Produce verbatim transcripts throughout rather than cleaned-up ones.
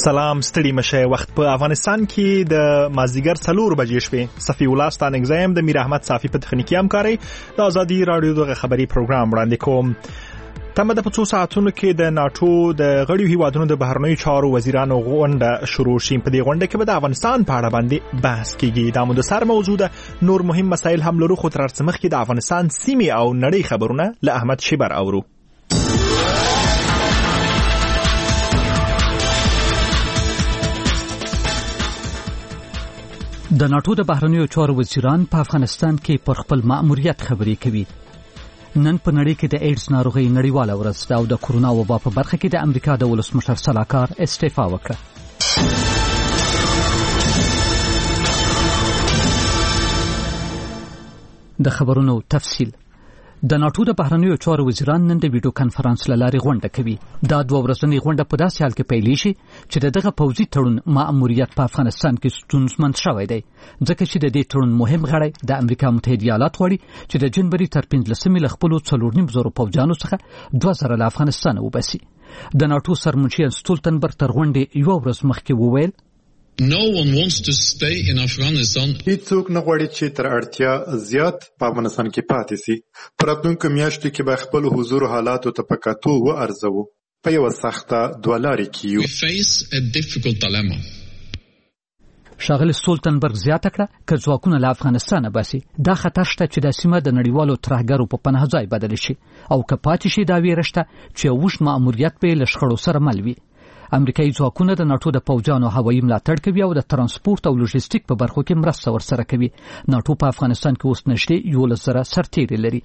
سلام ستړي مشه. وخت په افغانستان کې د مازدیګر څلور بجې شوې. صفی الله ستانګزایم د میر احمد صافی په تخنیکی همکاري د ازادي رادیو د خبري پروګرام وړاندې کوم. تمه د پڅو ساعتونو کې د ناتو د غړیو هیوادونو د بهرنیو چارو وزیرانو غونډه شروع شي. په دې غونډه کې به د افغانستان په اړه باندې بحث کیږي. د مدسر موجوده نور مهم مسایل هم لرو، خو تر څمخ کې د افغانستان سیمه او نړۍ خبرونه له احمد شیبر اورو. د ناتو د بهرنیو چارو وزیران په افغانستان کې پر خپل مأموریت خبرې کوي. نن په نړۍ کې د ایډز ناروغي نړیواله ورځ ده او د کورونا وبا په برخه کې د امریکا د ولسمشر سلاکار استعفا وکړه. د خبرونو تفصیل. د ناتو د بهرنیو چارو وزیران نن د ویډیو کانفرنس له لارې غونډه کوي. دا دوه ورځنۍ غونډه په داسې حال کې پیلېږي چې د دغه پوځي تړون مأموریت په افغانستان کې ستونزمن شوی دی، ځکه چې د دې تړون مهم غړی د امریکا متحده ایالات غواړي چې د جنوري تر پنځلسمې له خپلو څلور نیم زرو پوځیانو څخه دوه زره له افغانستانه وباسي. د ناتو سرمنشي ستولتنبرګ تر غونډې یوه ورځ مخکې وویل No one wants to stay in Afghanistan. هیڅوک نه غواړي چې تر اړتیا زیات په افغانستان کې پاتې شي. په راتلونکو میاشتو کې به خپل حضور حالاتو ته په کتو وارزوو. په یوه سخته دوه لارې کې یو. We face a difficult dilemma. ښاغلي ستولتنبرګ زیاته کړه که ځواکونه له افغانستانه باسي، دا خطر شته چې د سیمه د نړیوالو ترهګرو په پناه ځای بدل شي، او که پاتې شي دا ویره شته چې اوږد مأموریت به یې له شخړو سره مل وي. امریکایي ځواکونه د ناتو د پوځیانو هوایي ملاتړ کوي او د ترانسپورت او لوژیستیک په برخو کې مرسته ورسره کوي. ناتو په افغانستان کې اوس نږدې یولس زره سرتیري لري.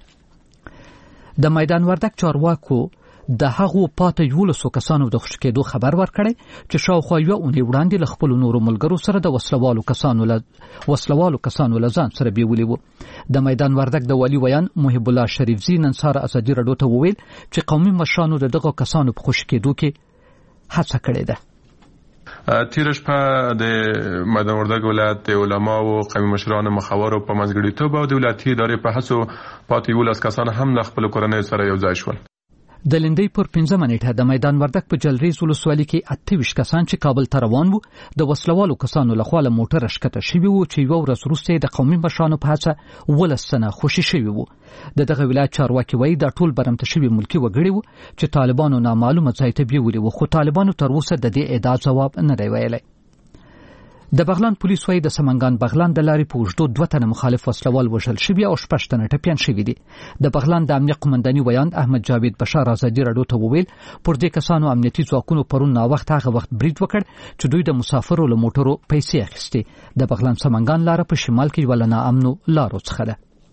د میدان وردک چارواکو د هغو پاتې یولسو کسانو د خوشي کېدو خبر ورکړی چې شاوخوا یوه اونۍ وړاندې له خپلو نورو ملګرو سره د وسلوالو کسانو له وسلوالو کسانو له ځان سره بیولي وو. د میدان وردک د والي ویان محب الله شریفزي نن سهار ازادي راډیو ته وویل چې قومي مشرانو د دغو کسانو په خوشي کېدو کې هڅه کړې ده. تیر شپه د میدان وردک ولایت د علماو او قومي مشرانو مخاورو په منځګړیتوب او د ولایتي ادارې په هڅو پاتې یولس کسان هم له خپلو کورنیو سره یو ځای شول. د لندۍ پر پنځمه نیټه د میدان وردک په جلریز ولسوالۍ کې اته ویشت کسان چې کابل ته روان وو د وسلوالو کسانو لخوا له موټره ښکته شوي وو چې یوه ورځ وروسته د قومي مشرانو په هڅه ولس تنه خوشي شوي وو. د دغه ولایت چارواکي وایي دا ټول برمته شوي ملکي وګړي وو چې طالبانو نامعلومه ځای ته بیولي وو، خو طالبانو تر اوسه د دې ادعا ځواب نه دی ویلی. د بغلان پولیس وایي د سمنګان بغلان د لارې په اوږدو دوه تنه مخالف وسلوال وژل شوي او شپږ تنه ټپیان شوي دي. د بغلان د امنیه قومنداني ویان احمد جاوید بشار ازادي راډیو ته وویل پر دې کسانو امنیتي ځواکونو پرون ناوخته هغه وخت برید وکړ چې دوی د مسافرو له موټرو پیسې اخیستې. د بغلان سمنګان لاره په شمال کې یوه له ناامنو لارو څخه ده.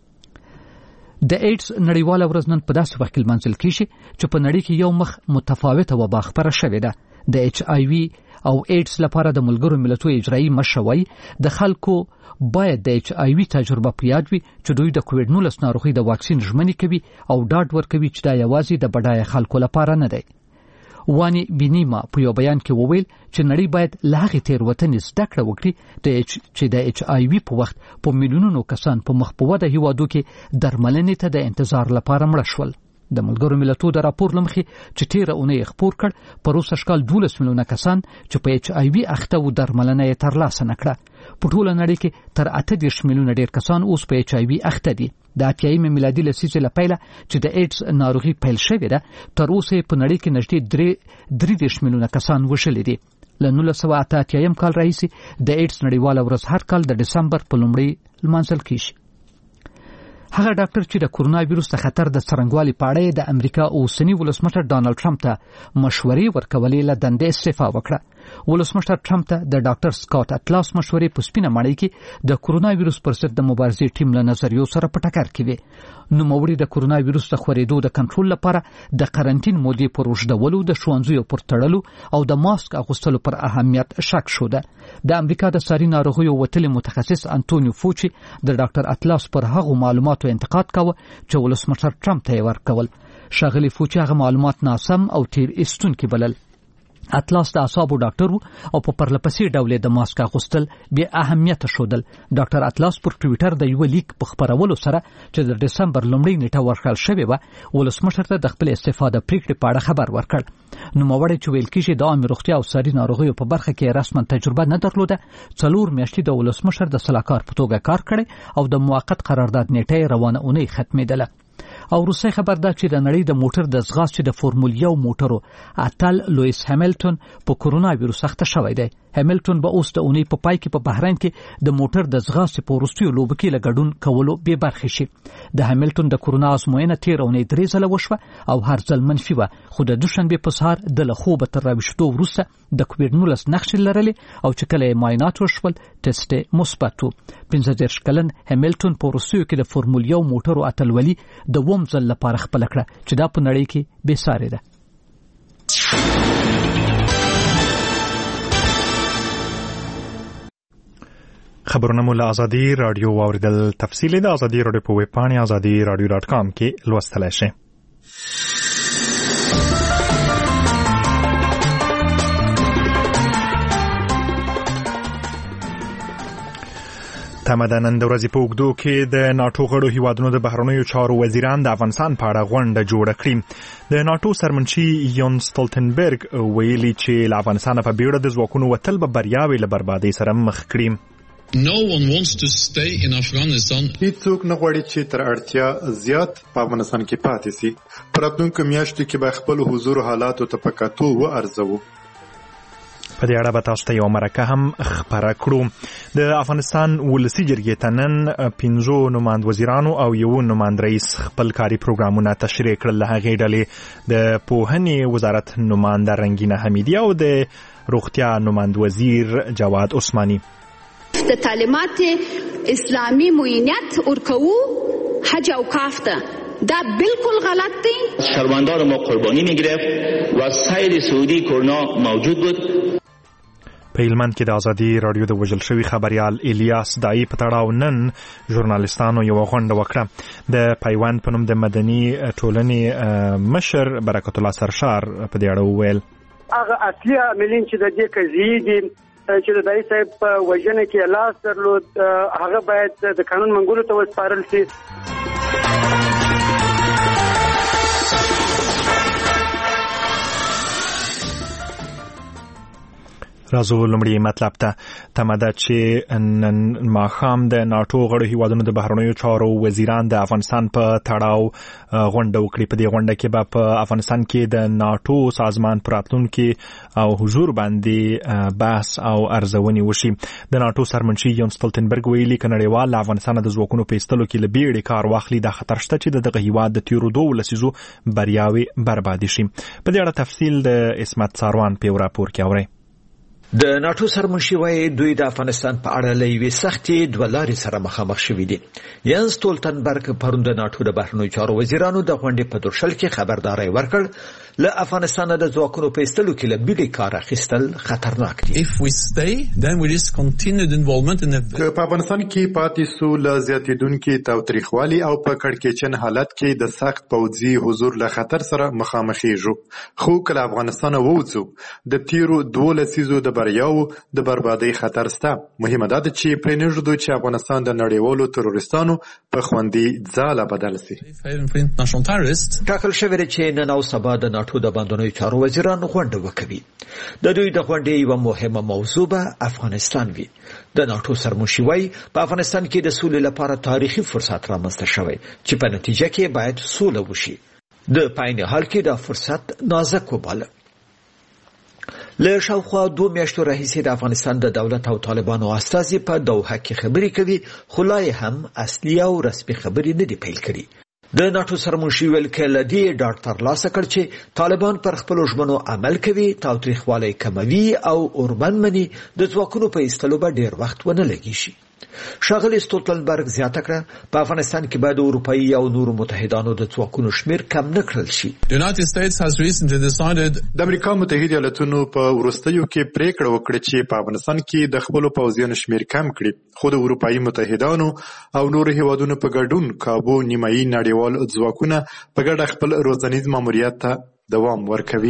د ایډز نړیواله ورځ نن په داسې وخت کې لمانځل کیږي چې په نړۍ کې یو مخ متفاوته وبا خپره شوې ده. د ایچ آی وي او ایډز لپاره د ملګرو ملتونو اجرایي مشر وایي د خلکو باید د ایچ آی وي تجربه په یاد وي چې دوی د کووډ نولس ناروغۍ د واکسین ژمنې کوي او ډاډ ورکوي چې دا یوازې د بډایه خلکو لپاره نه دی. وانی بینیما په یو بیان کې وویل چې نړۍ باید له هغې تېروتنې زده کړه وکړي چې د ایچ آی وي په وخت په میلیونونو کسان په مخ په وده هیوادو کې درملنې ته د انتظار لپاره مړه شول. د ملګرو ملتونو د راپور لمخې چې تیره اونۍ خپور کړ په روسه شکال دولس میلیونه کسان چې په ایچ آی وي اخته وو درملنه یې ترلاسه نه کړه. په ټوله نړۍ کې تر اته دېرش میلیونه ډېر کسان اوس په ایچ آی وي اخته دي. د اتیایمې میلادي لسیزې له پیله چې د ایډز ناروغي پیل شوې ده تر اوسه په نړۍ کې نږدې درې درې دېرش میلیونه کسان وژلي دي. له نولس سوه اته اتیایم کال راهیسې د ایډز نړیواله ورځ هر کال د ډسمبر په لومړۍ لمانځل کیږي. هغه ډاکټر چې د کورونا وایروس د خطر د څرنګوالي په اړه د امریکا اوسنی ولسمشر ډانلډ ټرمپ ته مشورې ورکولې له دندې استعفا وکړه. ولسمشر ټرمپ ته د ډاکټر سکاټ اټلاس مشورې په سپینه ماڼۍ کې د کورونا وایروس پر ضد د مبارزې ټیم له نظریو سره په ټکر کې وي. نوموړي د کورونا وایروس د خورېدو د کنټرول لپاره د قرنټین مودې پر اوږدولو، د ښوونځیو پر تړلو او د ماسک اغوستلو پر اهمیت شک شوده. د امریکا د ساري ناروغیو وتلي متخصص انټونیو فوچي د ډاکټر اټلاس پر هغو معلوماتو انتقاد کاوه چې ولسمشر ټرمپ ته یې ورکول. ښاغلي فوچي هغه معلومات ناسم او تیر ایستونکي بلل. اطلاس د اعصابو ډاکټر او په پرلپسې ډول د ماسک اغوستل بیا اهمیت شودل. ډاکټر اطلاس پر ټوئیټر د یو لیک په خبرولو سره چې د دسمبر لومړۍ نیټه ورکړل شوې و ولسمشر ته د خپل استفاده پریکړې په اړه خبر ورکړ. نوموړی چې ویل کېږي د عامه روغتیا او ساري ناروغیو په برخه کې رسما تجربه نه درلوده څلور میاشتې د ولسمشر د سلاکار په توګه کار کړی او د موقت قرارداد نیټه روانه اونۍ ختمېدله. او روسي خبر ده چې د نړۍ د موټر د ځغاستې د فورمول یو موټرو اتل لوئیس هاملټن په کورونا وایروس اخته شوی دی. هاملټن به اوس د اونۍ په پای کې په بحرین کې د موټر د ځغاستې په وروستیو لوبو کې له ګډون کولو بې برخې شي. د هاملټن د کورونا ازموینه تېره اونۍ درې ځله وشوه او هر ځل منفي وه، خو د دوشنبې په سهار د له خوبه تر راویښتو وروسته د کوویډ نولس نښې لرلې او چې کله یې معاینات وشول ټسټ یې مثبت و. پنځه دېرش کلن هاملټن په وروستیو کې د فورمول یو موټرو اتلولي د اووم ځل لپاره خپله کړه چې دا په نړۍ کې بېسارې ده. خبرونه مو له ازادي رادیو واوریدل. تفصیل د ازادي رادیو په ویب پاڼه ازادي رادیو ډاټ کام کې لوستلی شئ. تمه ده نن د ورځې په اوږدو کې د ناټو غړو هیوادونو د بهرنیو چارو وزیران د افغانستان په اړه غونډه جوړه کړي. د ناټو سرمنشي یون سټولټنبرګ ویلي چې له افغانستانه په بیړه د ځواکونو وتل به بریاوې له بربادۍ سره مخ کړي. No one wants to stay in Afghanistan. هیڅوک نه غواړي چې تر اړتیا زیات په افغانستان کې پاتې سي. په راتلونکو میاشتو کې به خپل حضور حالاتو ته په کتو وارزوو. په دې اړه به تاسو ته یو مرکه هم خپره کړو. د افغانستان ولسي جرګې ته نن پنځو نماند وزیرانو او یو نماند رئیس خپل کاري پروګرامونه تشریح کړل. له هغې ډلې د پوهنې وزارت نمانده رنګینه حمیدي او د روغتیا نماند وزیر جواد عثماني. د تعلیمات اسلامی معینیت ورکو حج او کاف ته دا بالکل غلط دی. شهروندان ما قربانی میگرفت و سیر سعودی کرونا موجود بود. په هلمند کې د ازادي رادیو د وژل شوي خبریال الیاس داعی په تړاو نن ژورنالیستانو یوه غونډه وکړه. د پیوند په نوم د مدني ټولنې مشر برکت الله سرشار په دې اړه وویل هغه اصلي عاملین چې د دې قضیې دي چې د داعی صاحب په وژنه کې لاس درلود هغه باید د قانون منګولو ته وسپارل شي. راځو لومړی مطلب ته. تمه ده چې نن ماښام د ناټو غړو هیوادونو د بهرنیو چارو وزیران د افغانستان په تړاو غونډه وکړي. په دې غونډه کې به په افغانستان کې د ناټو سازمان په راتلونکي او حضور باندې بحث او ارزونې وشي. د ناټو سرمنشي یون سټولټنبرګ ویلي که نړیوال له افغانستانه د ځواکونو په ایستلو کې له بیړې کار واخلي دا خطر شته چې د دغه هیواد د تیرو دوو لسیزو بریاوې بربادي شي. په دې اړه تفصیل د اسمت ساروان په یو راپور کې اورئ. د ناټو سرمنشي وايي دوی د افغانستان په اړه له یوې سختې دوه لارې سره مخامخ شوي دي. یان سټولټنبرګ پرون د ناټو د بهرنیو چارو وزیرانو د غونډې په درشل کې خبرداری ورکړ له افغانستان د ځواکونو په ایستلو کې له بیړې کار اخیستل خطرناک دي. If we stay, then we risk continued involvement in a که په افغانستان کې پاتې سو له زیاتېدونکي تاوتریخوالي او په کړکېچن حالت کې د سخت پوځي حضور له خطر سره مخامخېږو. خو که له افغانستانه ووځو د تیرو دوو لسیزو د بریاو د بربادۍ خطر سته. مهمه ده چې پرېنږدو چې افغانستان د نړیوالو تروریستانو په خوندي ځاله بدل سي. ټاکل شوی دی چې نن او سبا د ناټو د باندنیو چارو وزیران غونډه وکوي. د دوی د غونډې یوه مهمه موضوع به افغانستان وي. د ناټو سرمنشي وايي په افغانستان کې د سولې لپاره تاریخي فرصت رامنځته شوی چې په نتیجه کې باید سوله وشي. د پاین حال کې دا فرصت نازک وباله. له شاوخوا دوه میاشتو راهیسې د افغانستان د دولت او طالبانو استازي په دوحه کې خبرې کوي، خو لا هم اصلي او رسمي خبرې نه دي پیل کړي. د ناټو سرمنشي ویل کې له دې ډاډ ترلاسه کړ چې طالبان پر خپلو ژمنو عمل کوي، تاوتریخوالی کموي او اوربند مني د ځواکونو په ایستلو به ډېر وخت ونه لګي شي. ښاغلي سټولټنبرګ زیاته کړه په افغانستان کې باید د اروپایي او نورو متحدانو د ځواکونو شمیر کم نه کړل شي. د امریکا متحده ایالاتونو په وروستیو کې پریکړه وکړه چې په افغانستان کې د خپلو پوځیانو شمیر کم کړي، خو د اروپایي متحدانو او نورو هیوادونو په ګډون کابو نیمایي نړیوال ځواکونه په ګډه خپل روزنیز ماموریت ته دوام ورکوي.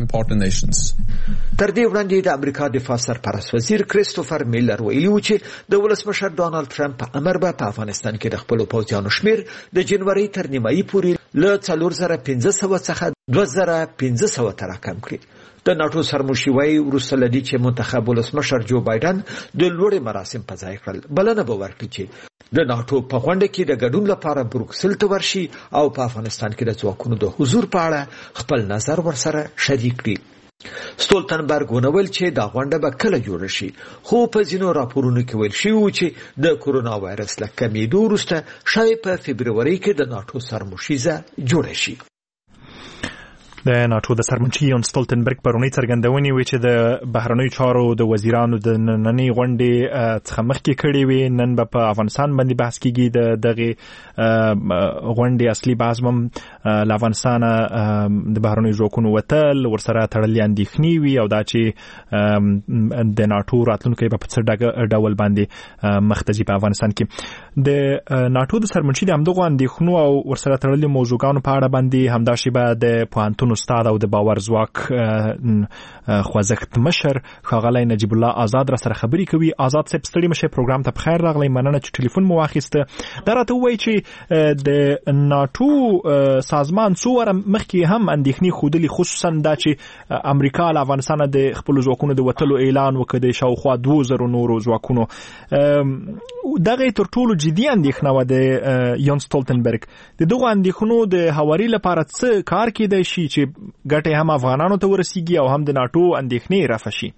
تر دې وړاندې د امریکا دفاع سرپرست وزیر کریستوفر میلر ویلي و چې د ولسمشر ډانلډ ټرمپ په امر به په افغانستان کې د خپلو پوځیانو شمیر د جنوري تر نیمایي پورې له څلور زره پنځه سوه څخه دوه زره پنځه سوه ته راکم کړي. د ناټو سرمشي وايي وروسته له دې چې منتخب ولسمشر جو بایدن د لوړې مراسم په ځای کړل، بلنه به ورکړي چې د ناټو په غونډه کې د ګډون لپاره بروکسل ته ورشي او په افغانستان کې د ځواکونو د حضور په اړه خپل نظر ورسره شریک کړي. ستولتنبرګ ونویل چې دا غونډه به کله جوړه شي، خو په ځینو راپورونو کې ویل شوي و چې د کورونا وایرس له کمېدو وروسته شاید په فبروري کې د ناټو سرمشیزه جوړه شي. د ناټو د سرمنشي یون ستولتنبرګ پرونی څرګندونې وی چې د بهرنیو چارو د وزیرانو د نننۍ غونډې څخه مخکې کړې وي. نن به په افغانستان باندې بحث کیږي. د دغه غونډې اصلي بحث هم له افغانستانه د بهرنیو ځواکونو وتل ورسره تړلې اندېښنې وي او دا چې د ناټو راتلونکی به په څه ډول باندې مخ ته ځي په افغانستان کې. د ناټو د سرمنشي د همدغو اندېښنو او ورسره تړلې موضوعګانو په اړه باندې همداشي به د پوهنتون استاد او د باور ځواک خوځښت مشر ښاغلی نجیب الله آزاد را سره خبرې کوي. آزاد صاحب ستړي مشه پروګرام ته بخیر راغلی، مننه چې ټلیفون مو واخیسته. دا راته ووایي چې د ناټو سازمان څو واره مخکې هم اندېښنې ښودلې، خصوصا دا چې امریکا له افغانستانه د خپلو ځواکونو د وتلو اعلان وکړ د شاوخوا دوه زرو نورو ځواکونو. دغه تر ټولو جدي اندېښنه وه د یون ستولتنبرګ. د دغو اندېښنو د هواري لپاره څه کار کیدای شي چې ګټه هم افغانانو ته ورسیږي او هم د ناټو اندېښنې رفع شي؟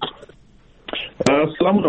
السلام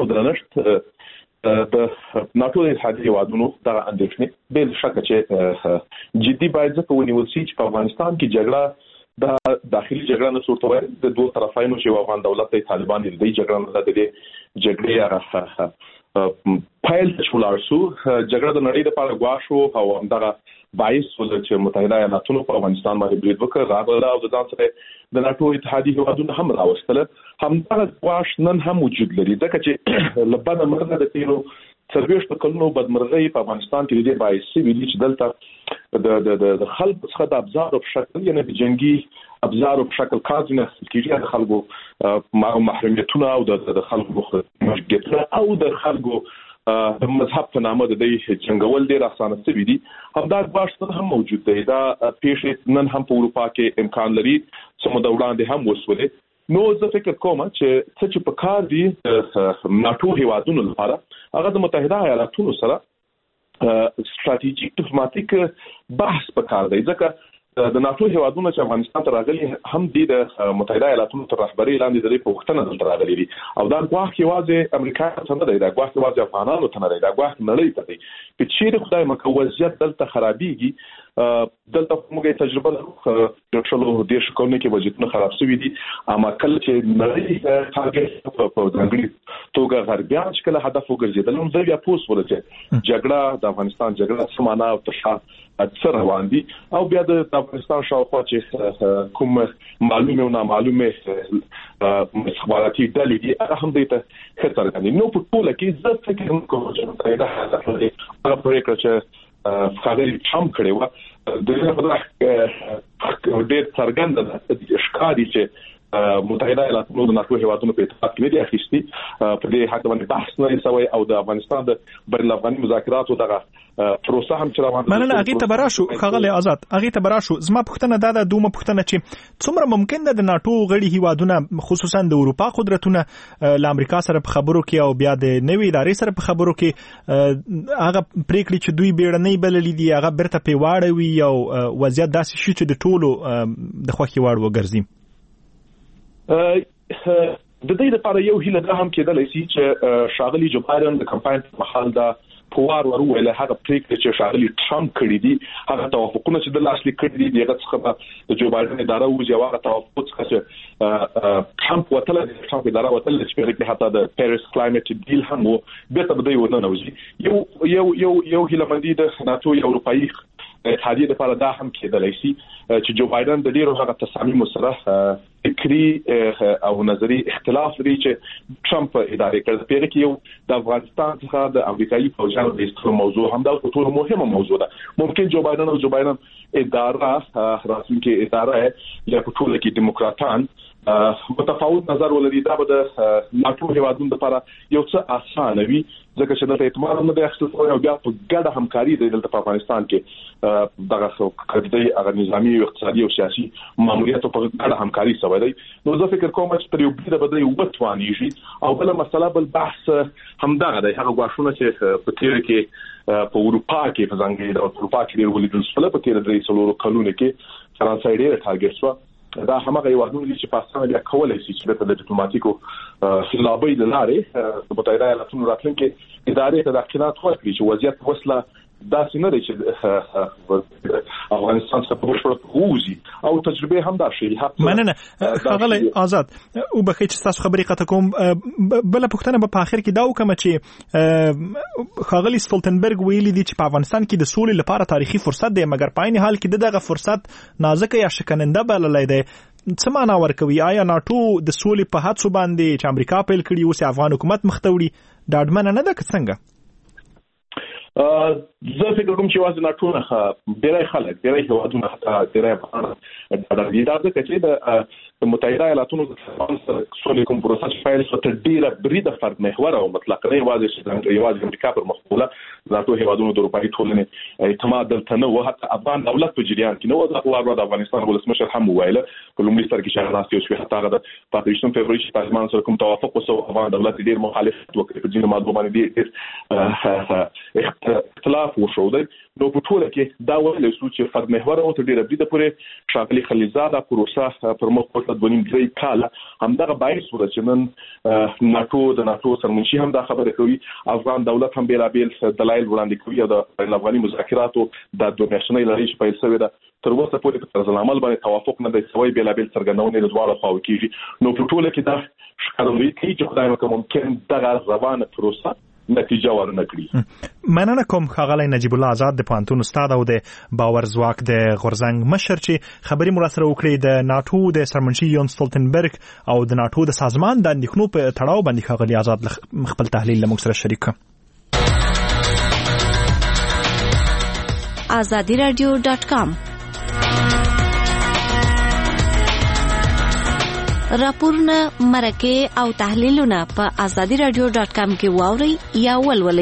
علیکم. د ناټو د اتحادیې هیوادونو دغه اندېښنې بل شک چې جدي باید ځکه ونیول شي چې په افغانستان کې جګړه د داخلي جګړه نه صورت وایي د دوه طرفینو چې افغان دولت د طالبان د دې جګړه نه د جګړې پایل شولار سو جګړه د نړۍ لپاره غواړو او همدغه باعث ول چې متحده ایالاتونو په افغانستان باندې برید وکړ راغله او د ځان سره د ناټو اتحادیې هیوادونو هم راوستل. همدغه غواش نن هم وجود لري ځکه چې لبنه مرغه د تیرو څلوېښت کلونو بدمرغۍ په افغانستان کې د باعث ویلي چې دلته د د د خلکو څخه د ابزار په شکل یعنی د جنگي ابزار په شکل کارونه کیږي د خلکو محرمیتونه او د خلکو مشکلات او د خلکو د مذهب په نامه د دې جنگول ډیر اسانه شوی دي. همدا باشته هم موجود دی. دا پیښې نن هم په اروپا کې امکان لري چې مو د وړاندې هم وسولې. نو زه فکر کوم چې څه چې په کار دي ناټو هیوادونو لپاره هغه د متحده ایالاتونو سره ستراتیژیک ډیپلوماټیک بحث په کار دی ځکه د ناټو هیوادونو چې افغانستان ته راغلي هم د متحده ایالاتونو تر رهبرۍ لاندې د دې په وختونو دلته راغلي دي او دا ګواښ یوازې امریکا ته نه دی، دا ګواښ یوازې افغانانو ته نه دی، دا ګواښ نړۍ ته دی. که چیرې خدای مکړه وضعیت دلته خرابېږي، دلته موږ تجربه لرو د شلو دېرش کلونو کې وضعیتونه خراب شوي دي، اما کله چې نړۍ ټارګټ په ځانګړي توګه غربیان چې کله هدف وګرځېدل نو زه بیا پوس ول چې جګړه د افغانستان جګړه څه معنا او تشا اکثر روان دي او بیا د افغانستان شاوخوا چې کوم معلومه او نامعلومه مخابراتي ډلې دي هغه هم دې ته خطر کوي. نو په ټول کې زه فکر کوم چې دا هغه پروګرام چې خاغلی ټرمپ کړی و د دې په ډېر څرګند ده ښکاري چې متحده ایالاتونو د ناټو هیوادونو په اتحاد کې دي اخیستي په دې حق باندې بحث نه شوی او د افغانستان د بین الافغاني مذاکراتو دغه پروسه هم چې روانه مننه. هغه ته براشو خغلی آزاد هغه ته براشو زما پښتنه دا د دومره پښتنه چې څومره ممکن ده د ناټو غړي هیوادونه خصوصا د اروپا قدرتونه ل امریکا سره په خبرو کې او بیا د نوې ادارې سره په خبرو کې هغه پریکړې چې دوی بیړنۍ بللې دي هغه برته په واړوي او وضعیت داسې شي چې د ټولو د خوښي وړ وګرځي. د دې لپاره یو هیله ده هم کېدلی شي چې شاغلی جو بایدن د کمپاین په محل دا پوار ورو ویل هغه پریکړه چې شاغلی ټرمپ کړی دي هغه توافقونه چې د لاسلیک کړی دي دغه څخه د جو بایدن اداره او جو هغه توافق څخه ټرمپ وتل د ټرمپ اداره وتل چې په کې حتی د پیریس کلایمټ ډیل هم وو به ته به ونه نوځي. یو یو یو یو هیله مندي د ناتو اروپאי اتحادیه لپاره دا هم کېدلی شي چې جو بایدن د ډیرو هغه تصامیم سره فکری او نظری اختلاف لري چې ټرمپ ادارې کړ. په هغه کې یو د افغانستان څخه د امریکایي فوجانو د استعفا موضوع هم دا ټول مهمه موضوع ده. ممکن جو بایدن او جو بایدن اداره راتلونکي اداره یا په ټول کې دیموکراتان متفاوت نظر ولري. دا به د ناتو هیوادونو لپاره یو څه اسانه وي ځکه چې د اعتماد نه د اخیستل او بیا په ګډه همکاري د دلته په افغانستان کې دغه قضیه هغه نظامی او اقتصادي او سیاسي ماموریت په ګډه همکاري سوی دی. نو زه فکر کوم چې پر یو بل بدلې وټوانی شي او بل مسله بل بحث همدغه دی. هغه غواړو چې په تیر کې په اروپا کې په ځانګړي د اروپا کې د ولیدل سره په تیر درې څلورو کلونو کې فرانسې ډېر ټارګټ شو. دا همغه یو ودونه چې په اسانه بیا کولای شي چې د ډیپلوماټیکو لابي د لارې د متحده ایالاتونو راتلونکي ادارې ته د اقتناعات ورکړي چې وضعیت وسله دا څنګه دی چې افغانستان څخه په ورته ووزي او تجربه هم دا شي. مننه خغلی آزاد او بخې چې تاسو خبرې قطع کوم. بل پښتنه په اخر کې دا وکم چې خغلی سټولټنبرګ ویلي دي چې په افغانستان کې د سولې لپاره تاریخي فرصت دی مګر په عین حال کې دغه فرصت نازک یا شکننده بللای دی. څه معنا ورکوي؟ آیا ناتو د سولې په هڅو باندې چې امریکا پیل کړی اوس افغان حکومت مختوړي دا اډمنه نه ده که څنګه؟ زه فکر کوم چې واځي ناتو نه ډېرای خلک ډېرای هیوادونه حتی ډېرای د ډېر چې د متحده ایالاتونو د سولې کوم پروسس فایل څخه ډېره بریده فرد محور او مطلق نه یوازې چې یوازې امریکا پر مخوله ناتو هیوادونو د اروپایي ټولنې اعتماد دلته نه و. حتی افغان دولت په جریان کې نه و. د خو د افغانستان ولسمشر هم ویل په لومړي سر کې چې راستي او شوي حتی هغه د پاتریشن فبروري چې طالبان سره کوم توافق وسو افغان دولت ډېر مخالفت وکړ په ځینو ماده باندې ډېر اختلاف وشو دی. نو په ټوله کې دا ویل شو چې فرد محور او تر ډیره بریده پورې شاغلي خلیزاده پروسه پر مخ په دویم درې کاله همدغه باعث و چې نن ناتو د ناتو سرمنشي هم دا خبره کوي. افغان دولت هم بیلابیل دلایل وړاندې کوي او د افغاني مذاکراتو د دوه میاشتنۍ لړۍ چې پیل شوې ده تر اوسه پورې په طرز العمل باندې توافق نه دی شوی. بیلابیل څرګندونې د دواړو خواو کېږي. نو په ټوله کې دا ښکارندویي کوي چې خدای وکړي ممکن دغه روانه پروسه نتیجه ورنکړي. مننه کوم ښاغلی نجیب الله آزاد د پوهنتون استاد او د باور ځواک د غورځنګ مشر چې خبرې مو راسره وکړې د ناتو د سرمنشي یون سټولټنبرګ او د ناتو د سازمان د اندېښنو په تړاو باندې ښاغلی آزاد خپل تحلیل له موږ سره شریک کړ. آزادی رادیو ډاټ کام راپورونه مرکه او تحلیلونه په آزادی رادیو ډاټ کام کې واورئ یا ولولئ.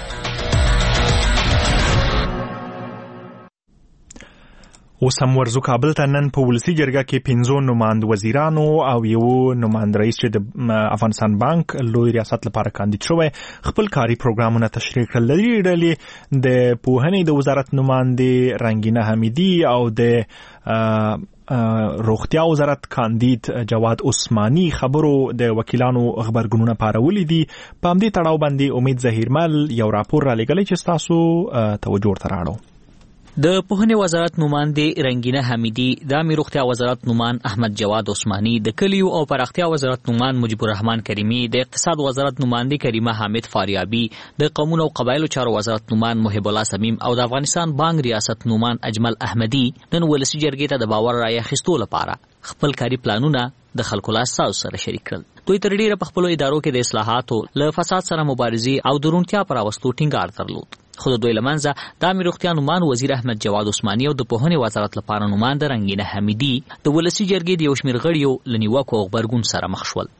اوس هم ورزو کابل ته. نن په ولسي جرګه کې پنځو نماند وزیرانو او یو نماند رئیس چې د افغانستان بانک لوی ریاست لپاره کاندید شوی خپل کاري پروګرامونه تشریح کړل. لري ډلې د پوهنې د وزارت نماندې رنگینه حمیدي او د روغتیا وزارت کاندید جواد عثماني خبرو د وکیلانو خبرګونونه پارولې دي. په همدې تړاو باندې امید ظهیرمل یو راپور را لګلی چې تاسو توجه ورته راړو. د پوهنې وزارت نماندې رنگینه حمیدي، د عامه روغتیا وزارت نماند احمد جواد عثماني، د کلیو او پراختیا وزارت نماند مجيب الرحمن کریمی، د اقتصاد وزارت نماندې کریمه حامد فاریابی، د قانون او قبایلو چارو وزارت نماند محب الله سمیم او د افغانستان بانک ریاست نماند اجمل احمدی نن ولسی جرګې ته د باور رایه اخیستو لپاره خپل کاري پلانونه د خلکو له اساس سره شریک کړل. دوی تر ډیره په خپل ادارو کې د اصلاحاتو له فساد سره مبارزې او درونتیا پر واستو ټینګار درلود. خو د دوی لمنځه د عامه روغتیا نومان وزیر احمد جواد عثماني او د پوهنې وزارت لپاره نومان د رنگینه حمیدي د ولسی جرګې د یو شمېر غړیو لنیوکو خبرګون سره مخ شول.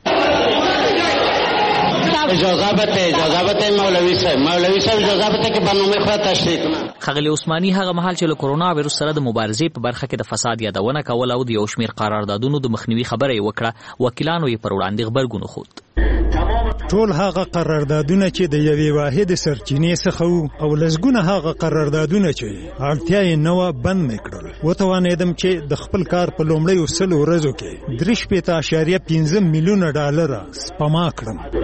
اجازه بده اجازه بده مولوی صاحب مولوی صاحب اجازه بده که برنامه خو تشریح کنه. خغلی عثماني هغه مهال چې له کرونا وایرس سره د مبارزې په برخه کې د فساد یادونه کول او د یو شمېر قراردادونو د مخنیوي خبره یې وکړه، وکیلانو یې پر وړاندې خبرګون خود. ټول هغه قراردادونه چې د یوې واحد سرچینې څخه او لزګونه هغه قراردادونه چې اړتیا یې نه و بند مې کړل. وتوانېدم چې د خپل کار په لومړیو سلو ورځو کې درې شپېته اعشاریه پنځه میلیونه ډالر سپما کړم.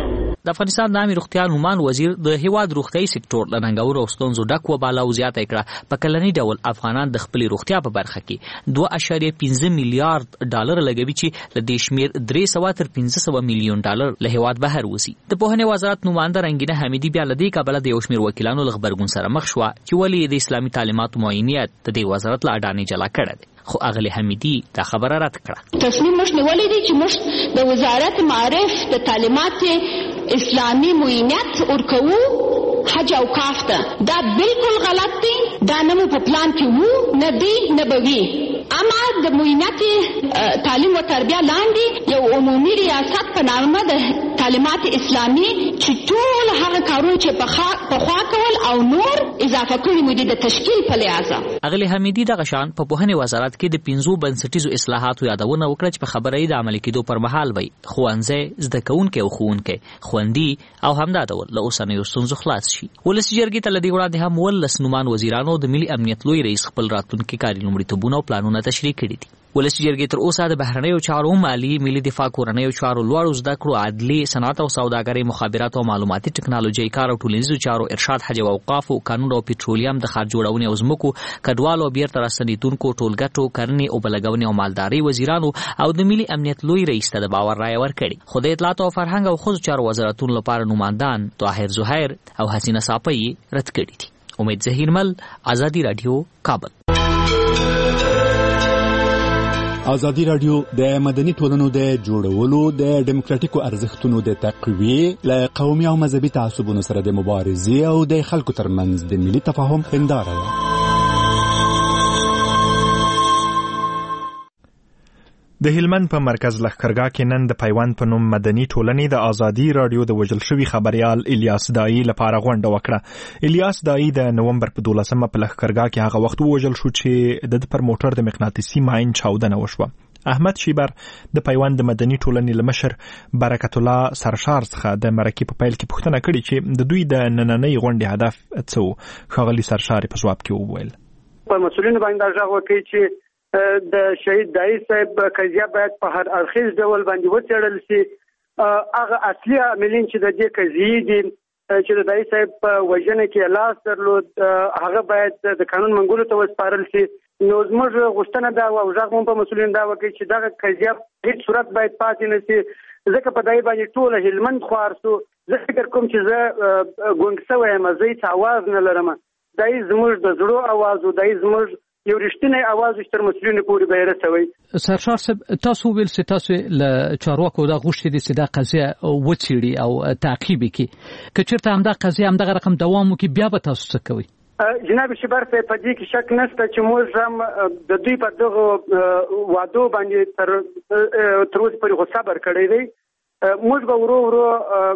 د افغانستان د عامه روغتیا نومان وزیر د هیواد روغتیايي سکتور له ننګونو او ستونزو ډک وباله او زیاته کړه په کلنی ډول افغانان د خپل روغتیا په برخه کې دوه اعشاریه پنځه میلیارډ ډالر لګوي چې له دې شمیر درې سوه تر پنځه سوه میلیون ډالر له هیواد بهر وځي. د پوهنې وزارت نماینده رنګینه حمیدي بیا له دې کبله د یو شمیر وکیلانو له خبرګون سره مخ شوه چې ولې د اسلامي تعلیماتو معاینیت د دې وزارت له اډانې جلا کړی دی، خو اغلی حمیدي دا خبره رد کړه. تصمیم موږ نیولی دی چې موږ د وزارت معارف د تعلیمات اسلامي معاینیت ورکوو حج او کاف ته. دا بالکل غلط دی، دا نه مو په پلان کې وو، نه دی نه به وي. اما د معاینت تعلیم او تربیه لاندې یو عمومي ریاست په نامه د تعلیمات اسلامي چې ټول هغه کارونه چې په خوا کول او نور اضافه کړي مو دي د تشکیل په لحاظ. اغلی حمیدي دغه شان په پوهنې وزارت کې د پنځو بنسټیزو اصلاحاتو یادونه وکړه چې په خبره یې د عملي کېدو پر مهال وي ښوونځی، زده کوونکی او ښوونکی، خوندي او همدا ډول له اوسنیو ستونزو خلاص شي. ولسي جرګې ته له دې وړاندې هم ولس نومان وزیرانو د ملي امنیت لوی رئیس خپل راتلونکي کاري لومړیتوبونه او پلانونه تشریح کړي دي. ولسي جرګې تر اوسه د بهرنیو چارو، مالي، ملي دفاع، کورنیو چارو، لوړو زده کړو، عدلي، صنعت او سوداګرۍ، مخابرات او معلوماتي ټکنالوژي، کار او ټولنیزو چارو، ارشاد، حج او اوقاف، قانون او پټرولیم، د ښار جوړونې او ځمکو، کډوالو او بیرته راستنېدونکو، ټولګټو، کرنې او بلګونې او مالدارۍ وزیرانو او د ملي امنیت لوی رئیس ته د باور رایه ورکړي. خو د اطلاعات او فرهنګ او ښځو چارو وزارتونو لپاره نوماندان طاهر زهیر او حسینه صافی رد کړي دي. امید ظهیرمل، آزادی رادیو، کابل. ازادي رادیو د مدني ټولنو د جوړولو، د ډیموکراتیکو ارزښتونو د تقویې، له قومي او مذهبي تعصبونو سره د مبارزې او د خلکو ترمنځ د ملي تفاهم هنداره ده. د هلمند په مرکز لښکرګاه کې نن د پیوند په نوم مدني ټولنې د ازادي رادیو د وژل شوي خبريال الیاس دایی لپاره غونډه وکړه. الیاس دایی د نومبر په دولسمه په لښکرګاه کې هغه وخت وژل شو چې د پر موټر د مقناطیسي ماین چاودنه وشوه. احمد شیبر د پیوند د مدني ټولنې لمشر برکت الله سرشار څخه د مرکې په پیل کې پوښتنه کړې چې د دوی د نننۍ غونډې هدف څه و. ښاغلي سرشار په ځواب کې وویل په مسؤلینو باندې غږ وکړي چې د شهید دایی صاحب قضیه باید په هر اړخیز ډول باندې وڅېړل شي. هغه اصلي عاملین چې د دې قضیې دي چې د دایی صاحب په وژنه کې لاس درلود هغه باید د قانون منګولو ته وسپارل شي. نو زموږ غوښتنه دا او غږ مو په مسؤلین دا وکړي چې دغه قضیه په هیڅ صورت باید پاتې نه شي، ځکه په دای باندې ټول هلمند خوار سو. زه فکر کوم چې زه ګونګ سوی یم، زه هیڅ اواز نه لرم. دای زموږ د زړه اواز او دای زموږ یو رښتینی اواز چې تر مسؤلینو پورې به یې رسوي. سرشار صاحب، تاسو ویل چې تاسو له چارواکو دا غوښتي دي چې دا قضیه وڅېړي او تعقیب کړي، که چېرته همدا قضیه همدغه رقم دوام وکړي بیا به تاسو څه کوئ؟ جناب شیبر صاحب، په دې کې شک نشته چې موږ هم د دوی په دغه وعدو باندې تر تر اوسه پورې خو صبر کړی دی. موږ به ورو ورو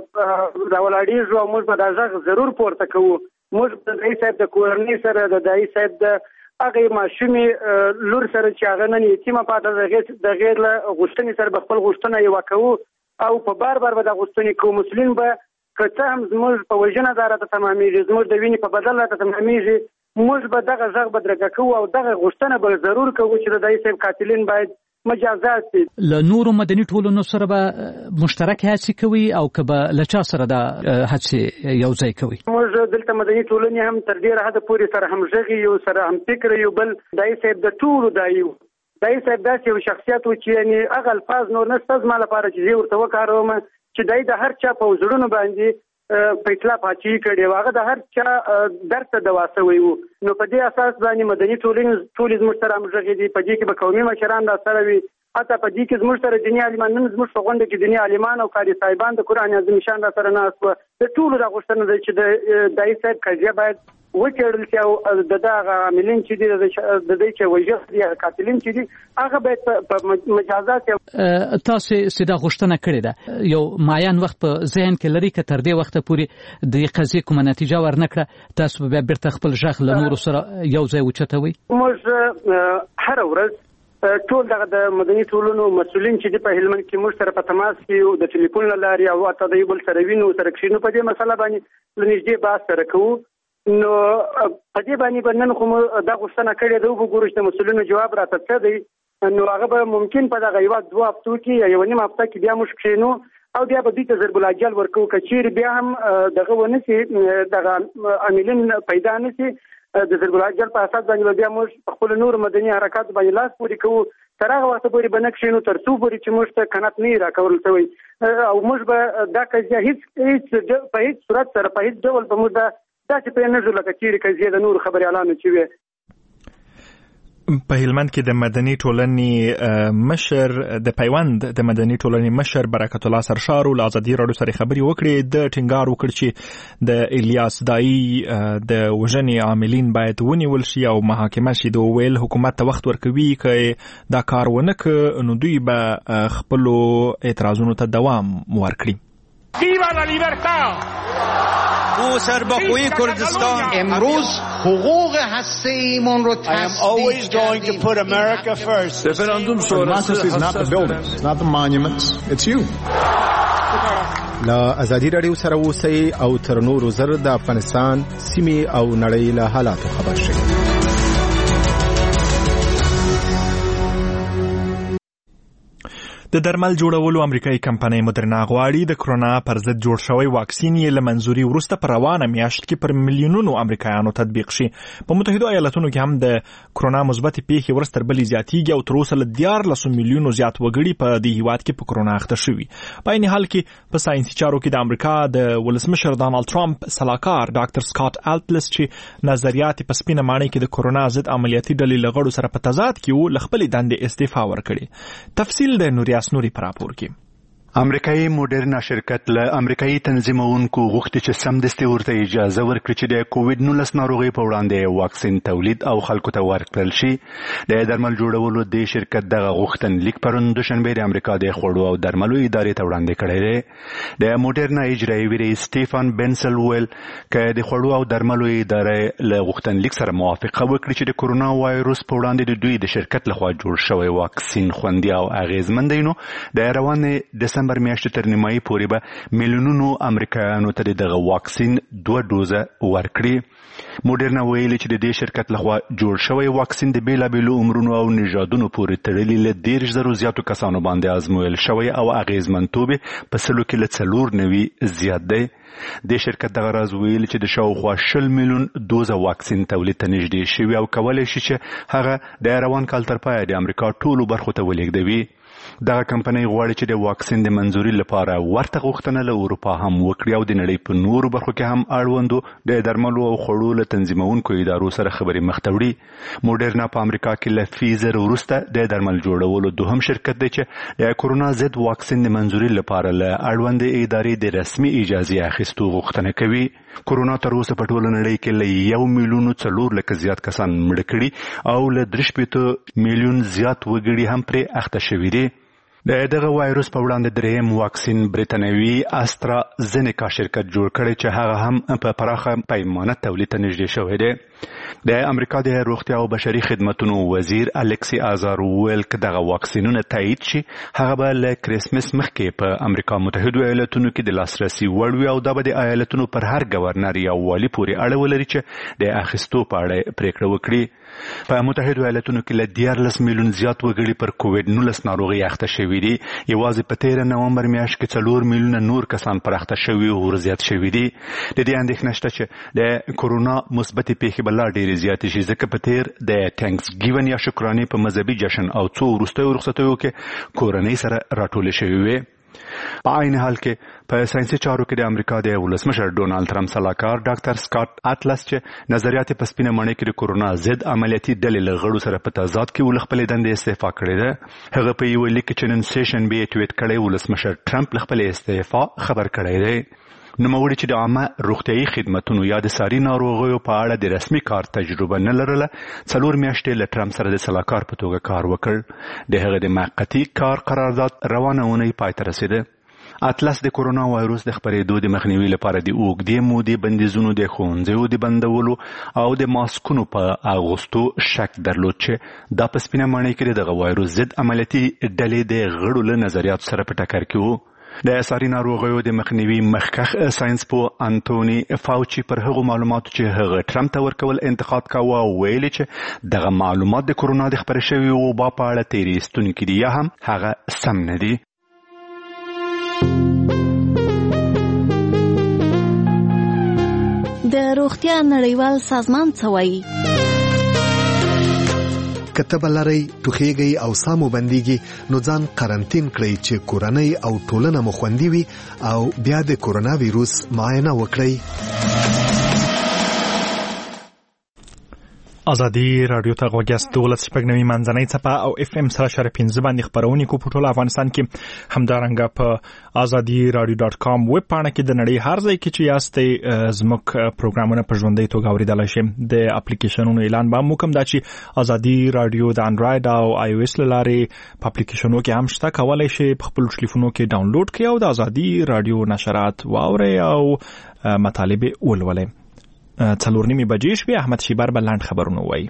راولاړېږو او موږ به دا غږ ضرور پورته کوو. موږ د دایی صاحب د کورنۍ سره، د دایی صاحب د هغه ماشومې لور سره چې هغه نن یتیمه پاتې د غیر له غوښتنې سره به خپل غوښتنه یې وکوو او په بار بار به دا غوښتنې کوو. مسلین به که څه هم زموږ په وژنه دا راته تمامېږي، زموږ د وینې په بدل راته تمامېږي، موږ به دغه غږ بدرګه کوو او دغه غوښتنه به ضرور کوو چې د دایی صاحب قاتلین باید مجازات دي. له نورو مدني ټولنو سره به مشترک هڅې کوي او که به له چا سره دا هڅې یو ځای کوي؟ موږ دلته مدني ټولنې هم تر ډېره حده پورې سره همغږي یو، سره هم فکر یو. بل دایی صاحب د ټولو دایي و. دایی صاحب داسې یو شخصیت و چې یعنې هغه الفاظ نور نشته زما لپاره چې زه ورته وکاروم چې دایی د هر چا په زړونو باندې په اطلاع پاچي کړي و. هغه د هر چا درد ته دوا سوی و. نو په دې اساس باندې مدني ټولنې ټولې زموږ سره همغږې دي. په دې کې به قومي مشران راسره وي، حتی په دې کې زموږ سره دیني عالمان، نن زموږ په غونډه کې دیني عالمان او قاري صاحبان د قرآن عظیم شان راسره ناست وو. د ټولو دا غوښتنه ده چې د دایی صاحب قضیه باید وڅېړل شي او د دغه عاملین چې دي د دې چې وژل دي قاتلین چې دي هغه باید په مجازات. تاسو سیده غوښتنه کړې ده، یو معین وخت په ذهن کې لري که تر دې وخته پورې د قضیې کومه نتیجه ورنکړه تاسو به بیرته خپل ژغ له نورو سره یو ځای اوچتوئ؟ موږ هره ورځ ټول دغه د مدني ټولنو مسؤلین چې دي په هلمند کې موږ سره په تماس کې د ټلیفون له لارې او حتی د یو بل سره وینو سره کښېنو په دې مسله باندې له نږدې بحث سره کوو. نو په دې باندې به نن خو دا غوښتنه کړې ده وګورو چې د مسؤلینو جواب راته څه دی. نو هغه به ممکن په دغه یو دوه هفتو کې یا یو نیم هفته کې بیا موږ کښېنو او بیا به دوی ته ضرب الاجل ورکو که چیرې بیا هم دغه ونه سي دغه عاملین پیدا نه سي د ضرب الاجل په اساس باندې بیا موږ په خپل نور مدني حرکات باندې لاس پورې کوو تر هغه وخت پورې به نه کښېنو تر څو پورې چې موږ ته قناعت نه راکول شوی او موږ به دا قضیه هیڅ هیڅ په هیڅ صورت سره په هیڅ ډول به موږ داسې پرې نه ځو لکه چیرې قضیه د نورو خبریالانو چې وي. په هلمند کې د مدني ټولنې مشر د پیوند د مدني ټولنې مشر برکت الله سرشارو له ازادي راډیو سره خبري وکړې د ټینګار وکړ چې د الیاس دای د وژنې عاملین باید ونیول شي او محاکمه شي. د ویل حکومت ته وخت ورکوي که دا کار ونه کړي نو دوی به خپل اعتراضونو ته دوام ورکړي. Viva la libertad! او سربخوی کردستان امروز حقوق هسته‌ایمون رو I am always going to put America first. Referendum sonrası is not the buildings, not the monuments, it's you. لا ازادي راډیو سره اوسئ او تر نورو زر د افغانستان سیمې او نړۍ له حالاتو خبر شئ. د درمل جوړولو امریکایي کمپنۍ مدرنا غواړي د کرونا پر ضد جوړ شوی واکسین یې له منځوري وروسته په روانه میاشت کې پر میلیونونو امریکایانو تطبیق شي. په متحده ایالاتونو کې هم د کرونا مثبت پیښې ورځ تر بلې زیاتېږي او تر اوسه له دیارلسو میلیونو زیات وګړي په دې هیواد کې په کرونا اخته شوي. په عین حال کې په ساینسي چارو کې د امریکا د ولسمشر ډانلډ ټرمپ سلاکار ډاکټر سکاټ الټلس چې نظریات په سپینه ماڼۍ کې د کرونا ضد عملیاتي ډلې له غړو سره په تضاد کې وو له خپلې دندې استعفا ورکړې. تفصیل د نوریا نوري پراپور کې امریکایي موډرنا شرکت له امریکایي تنظیمونکو غوښتي چې سمدستي ورته اجازه ورکړي چې د کووډ نولس ناروغي په وړاندې واکسین تولید او خلکو ته ورکړل شي. د درمل جوړولو د شرکت دغه غوښتنلیک پرون دوشنبه د امریکا د خوړو او درملو ادارې ته وړاندې کړی دی. د موډرنا اجرایي رییس سټیفن بنسل ویل چې د خوړو او درملو ادارې له غوښتنلیک سره موافقه وکړي چې د کورونا وایروس په وړاندې د دوی د شرکت لخوا جوړ شوی واکسین خوندي او اغیزمن دی. نو د روانې دسمبر میاشتې تر نیمایي پورې به میلیونونو امریکایانو ته دغه واکسین دوه ډوزه ورکړي. موډرنا ویلي چې د دې شرکت لخوا جوړ شوی واکسین د بیلابیلو عمرونو او نژادونو پورې تړلي له دېرش زرو زیاتو کسانو باندې ازمویل شوی او اغیزمنتوب په سلو کې له څلور نوي زیات دی. د شرکت دغه راز ویلي چې د شاوخوا شل میلیون دوزه واکسین تولید ته نږدې شوي او کولی شي چې هغه د روان کال تر پایه د امریکا ټولو برخو ته ولېږدوي. دغه کمپنۍ غواړي چې د واکسین د منځوري لپاره ورته غوښتنه له اروپا هم وکړي او د نړۍ په نورو برخو کې هم اړوندو د درملو او خوړو له تنظیمونکو ادارو سره خبرې مخ ته وړي. موډرنا په امریکا کې له فیزر وروسته د درمل جوړولو دوهم شرکت دی چې د کورونا ضد واکسین د منځوري لپاره له اړوندې ادارې د رسمي اجازه اخیستو غوښتنه کوي. کورونا تر اوسه په ټوله نړۍ کې له یو میلیون څلور لکه زیات کسان مړه کړي او له درې شپېته میلیون زیات وګړي هم پرې اخته شوي دي. د دغه وایروس په وړاندې دریم واکسین بریتانوي استرازینیکا شرکت جوړ کړی چې هغه هم په پراخه پیمانه تولید ته نږدې شوی دی. د امریکا د روغتیا او بشري خدماتو وزیر الکسی آزار ویل چې دغه واکسینونه تایید شي هغه به له کریسمس مخکې په امریکا متحده ایالاتونو کې د لاسرسي وړ وي او دا به د ایالتونو پر هر گورنر یا والي پورې اړه ولري چې د اخیستو په اړه پریکړه وکړي. په متحده ایالاتونو کې له دیارلس میلیون زیات وګړي پر کووډ نولس ناروغي اخته شوي دي. یوازې په تیره نومبر میاشت کې څلور میلیونه نور کسان پر اخته شوي او زیات شوي دي. د دې اندېښنه شته چې د کورونا مثبتې پیښې به لا ډېرې زیاتې شي ځکه په تیر د تھینکس ګیون یا شکرانې په مذهبي جشن او څو وروستیو رخصتیو کې کورنۍ سره راټولې شوې وې. په عین حال کې په ساينسي چارو کې د امریکا د ولسمشر ډونالد ټرمپ سلاکار ډاکټر سکاټ اټلس چې نظریات په سپینه ماڼۍ کې د کورونا ضد عملیاتي ډلې له غړو سره په تضاد کې ول خپل دندې استعفا کړې ده. هغه په یو لیک کې نن سیشن بي ټویټ کړی ولسمشر ټرمپ خپل استعفا خبر کړی دی. نوموړي چې د عامه روغتيایي خدماتو یا د ساري ناروغیو په اړه د رسمي کار تجربه نه لرله څلور میاشتې له ټرمپ سره د سلاکار په توګه کار وکړ. د هغه د موقتی کار قرارداد روانه اونۍ پای ته رسیده. اطلس د کورونا وایروس د خپرېدو د مخنیوي لپاره د اوږدې مودې بندیزونو د ښوونځیو د بندولو او د ماسکونو په اغوستو شک درلود چې دا په سپینه ماڼۍ کې دغه وایروس ضد عملیاتي ډلې د غړو له نظریاتو سره په ټکر کې وو. د ساري ناروغیو د مخنیوي مخکښ ساينس پوه انټونی فاوچي پر هغو معلوماتو چې هغه ټرمپ ته ورکول انتقاد کاوه او ویلي چې دغه معلومات د کورونا د خپرې شوي وبا په اړه تېرېستونکي دي یا هم هغه سم نه دي. د روغتیا نړیوال سازمان څه وایي؟ کتب لري ټوخیږي او سامو بنديږي نو ځان قرنټین کړئ چې کورنۍ او ټولنه مو خوندي وي او بیا د کورونا وایروس معاینه وکړئ. ازادي رادیو ته غوږیاست. دولس شپږ نوي منځنۍ څپه او اف ام سره شر پنځه باندې خبرونه کو په ټول افغانستان کې همدارنګه په ازادي رادیو ډاٹ کام ویب پاڼه کې د نړۍ هر ځای کې چې یاستئ زموږ پروګرامونه په ژوندۍ توګه اوریدلای شئ. د اپلیکیشنونو اعلان به مو کوم دا چې ازادي رادیو د انډراید او آی او ایس لارې په اپلیکیشنونو کې هم شته، کولای شئ په خپل ټلیفونونو کې ډاونلوډ کړئ او د ازادي رادیو نشرات واورئ او مطالب ولولئ. څلور نیمې بجې شوې. احمد شیبر به لاند خبرونه وایي.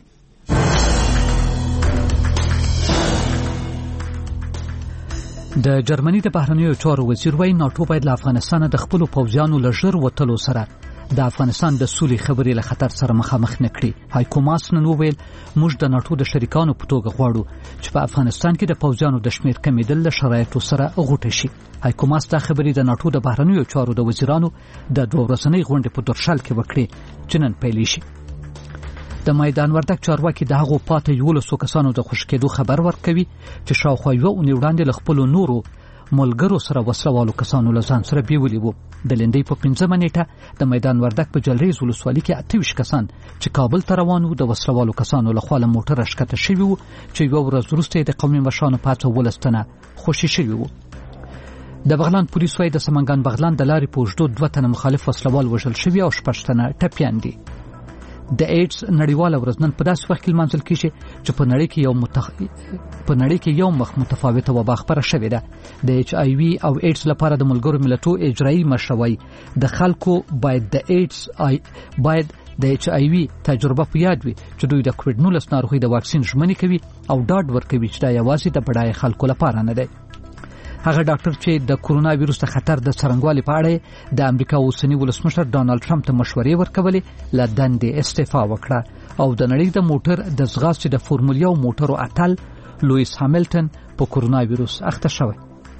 د جرمني د بهرنیو چارو وزیر وایي ناټو باید له افغانستان د خپل پوځیانو له ژر وتلو سره د افغانستان د سولې خبرې له خطر سره مخامخ نکړي. هایکو ماس نن وویل موږ د ناټو د شریکانو په توګه غواړو چې په افغانستان کې د پوځیانو د شمیر کمیدل له شرایطو سره غوټه شي. هایکو ماس دا خبرې د ناټو د بهرنیو چارو د وزیرانو د دوه ورځنۍ غونډې په درشل کې وکړې چې نن پیل شي. د میدان وردک چارواکي د هغو پاتې یولسو کسانو د خوشی کېدو خبر ورکوي چې شاوخوا یوه اونۍ وړاندې له خپلو نورو ملګرو سره وسلوالو کسانو له ځان سره بیولي وو. د لندۍ په پنځمه نیټه د میدان وردک په جلریز ولسوالۍ کې اته ویشت کسان چې کابل ته روان وو د وسلوالو کسانو له خوا له موټره ښکته شوي وو چې یوه ورځ وروسته د قومي مشرانو په هڅه ولس تنه خوشي شوي وو. د بغلان پولیس وايي د سمنګان بغلان د لارې په اوږدو دوه تنه مخالف وسلوال وژل شوي او شپږ تنه ټپیان دي. د ایډز نړیواله ورځ نن په داسې وخت کې لمانځل کیږي چې په نړۍ کې یو متخ... په نړۍ کې یو مخ متفاوته وبا خبره شوې ده. د ایچ آی وی او ایډز لپاره د ملګرو ملتونو اجرایي مشروي د خلکو باید د ایډز آی باید د ایچ آی وی تجربه په یاد وي چې دوی د کووډ نولس ناروغي د واکسین ژمنې کوي او ډاډ ورکوي چې دا یوازې د بډای خلکو لپاره نه دی. هغه ډاکټر چې د کورونا وایروس د خطر د څرنګوالي په اړه د امریکا اوسنی ولسمشر ډانلډ ټرمپ ته مشورې ورکولې له دندې استعفا وکړه او د نړۍ د موټر د ځغاستې د فورمولا یو موټرو اتل لوئیس هاملټن په کورونا وایروس اخته شوی.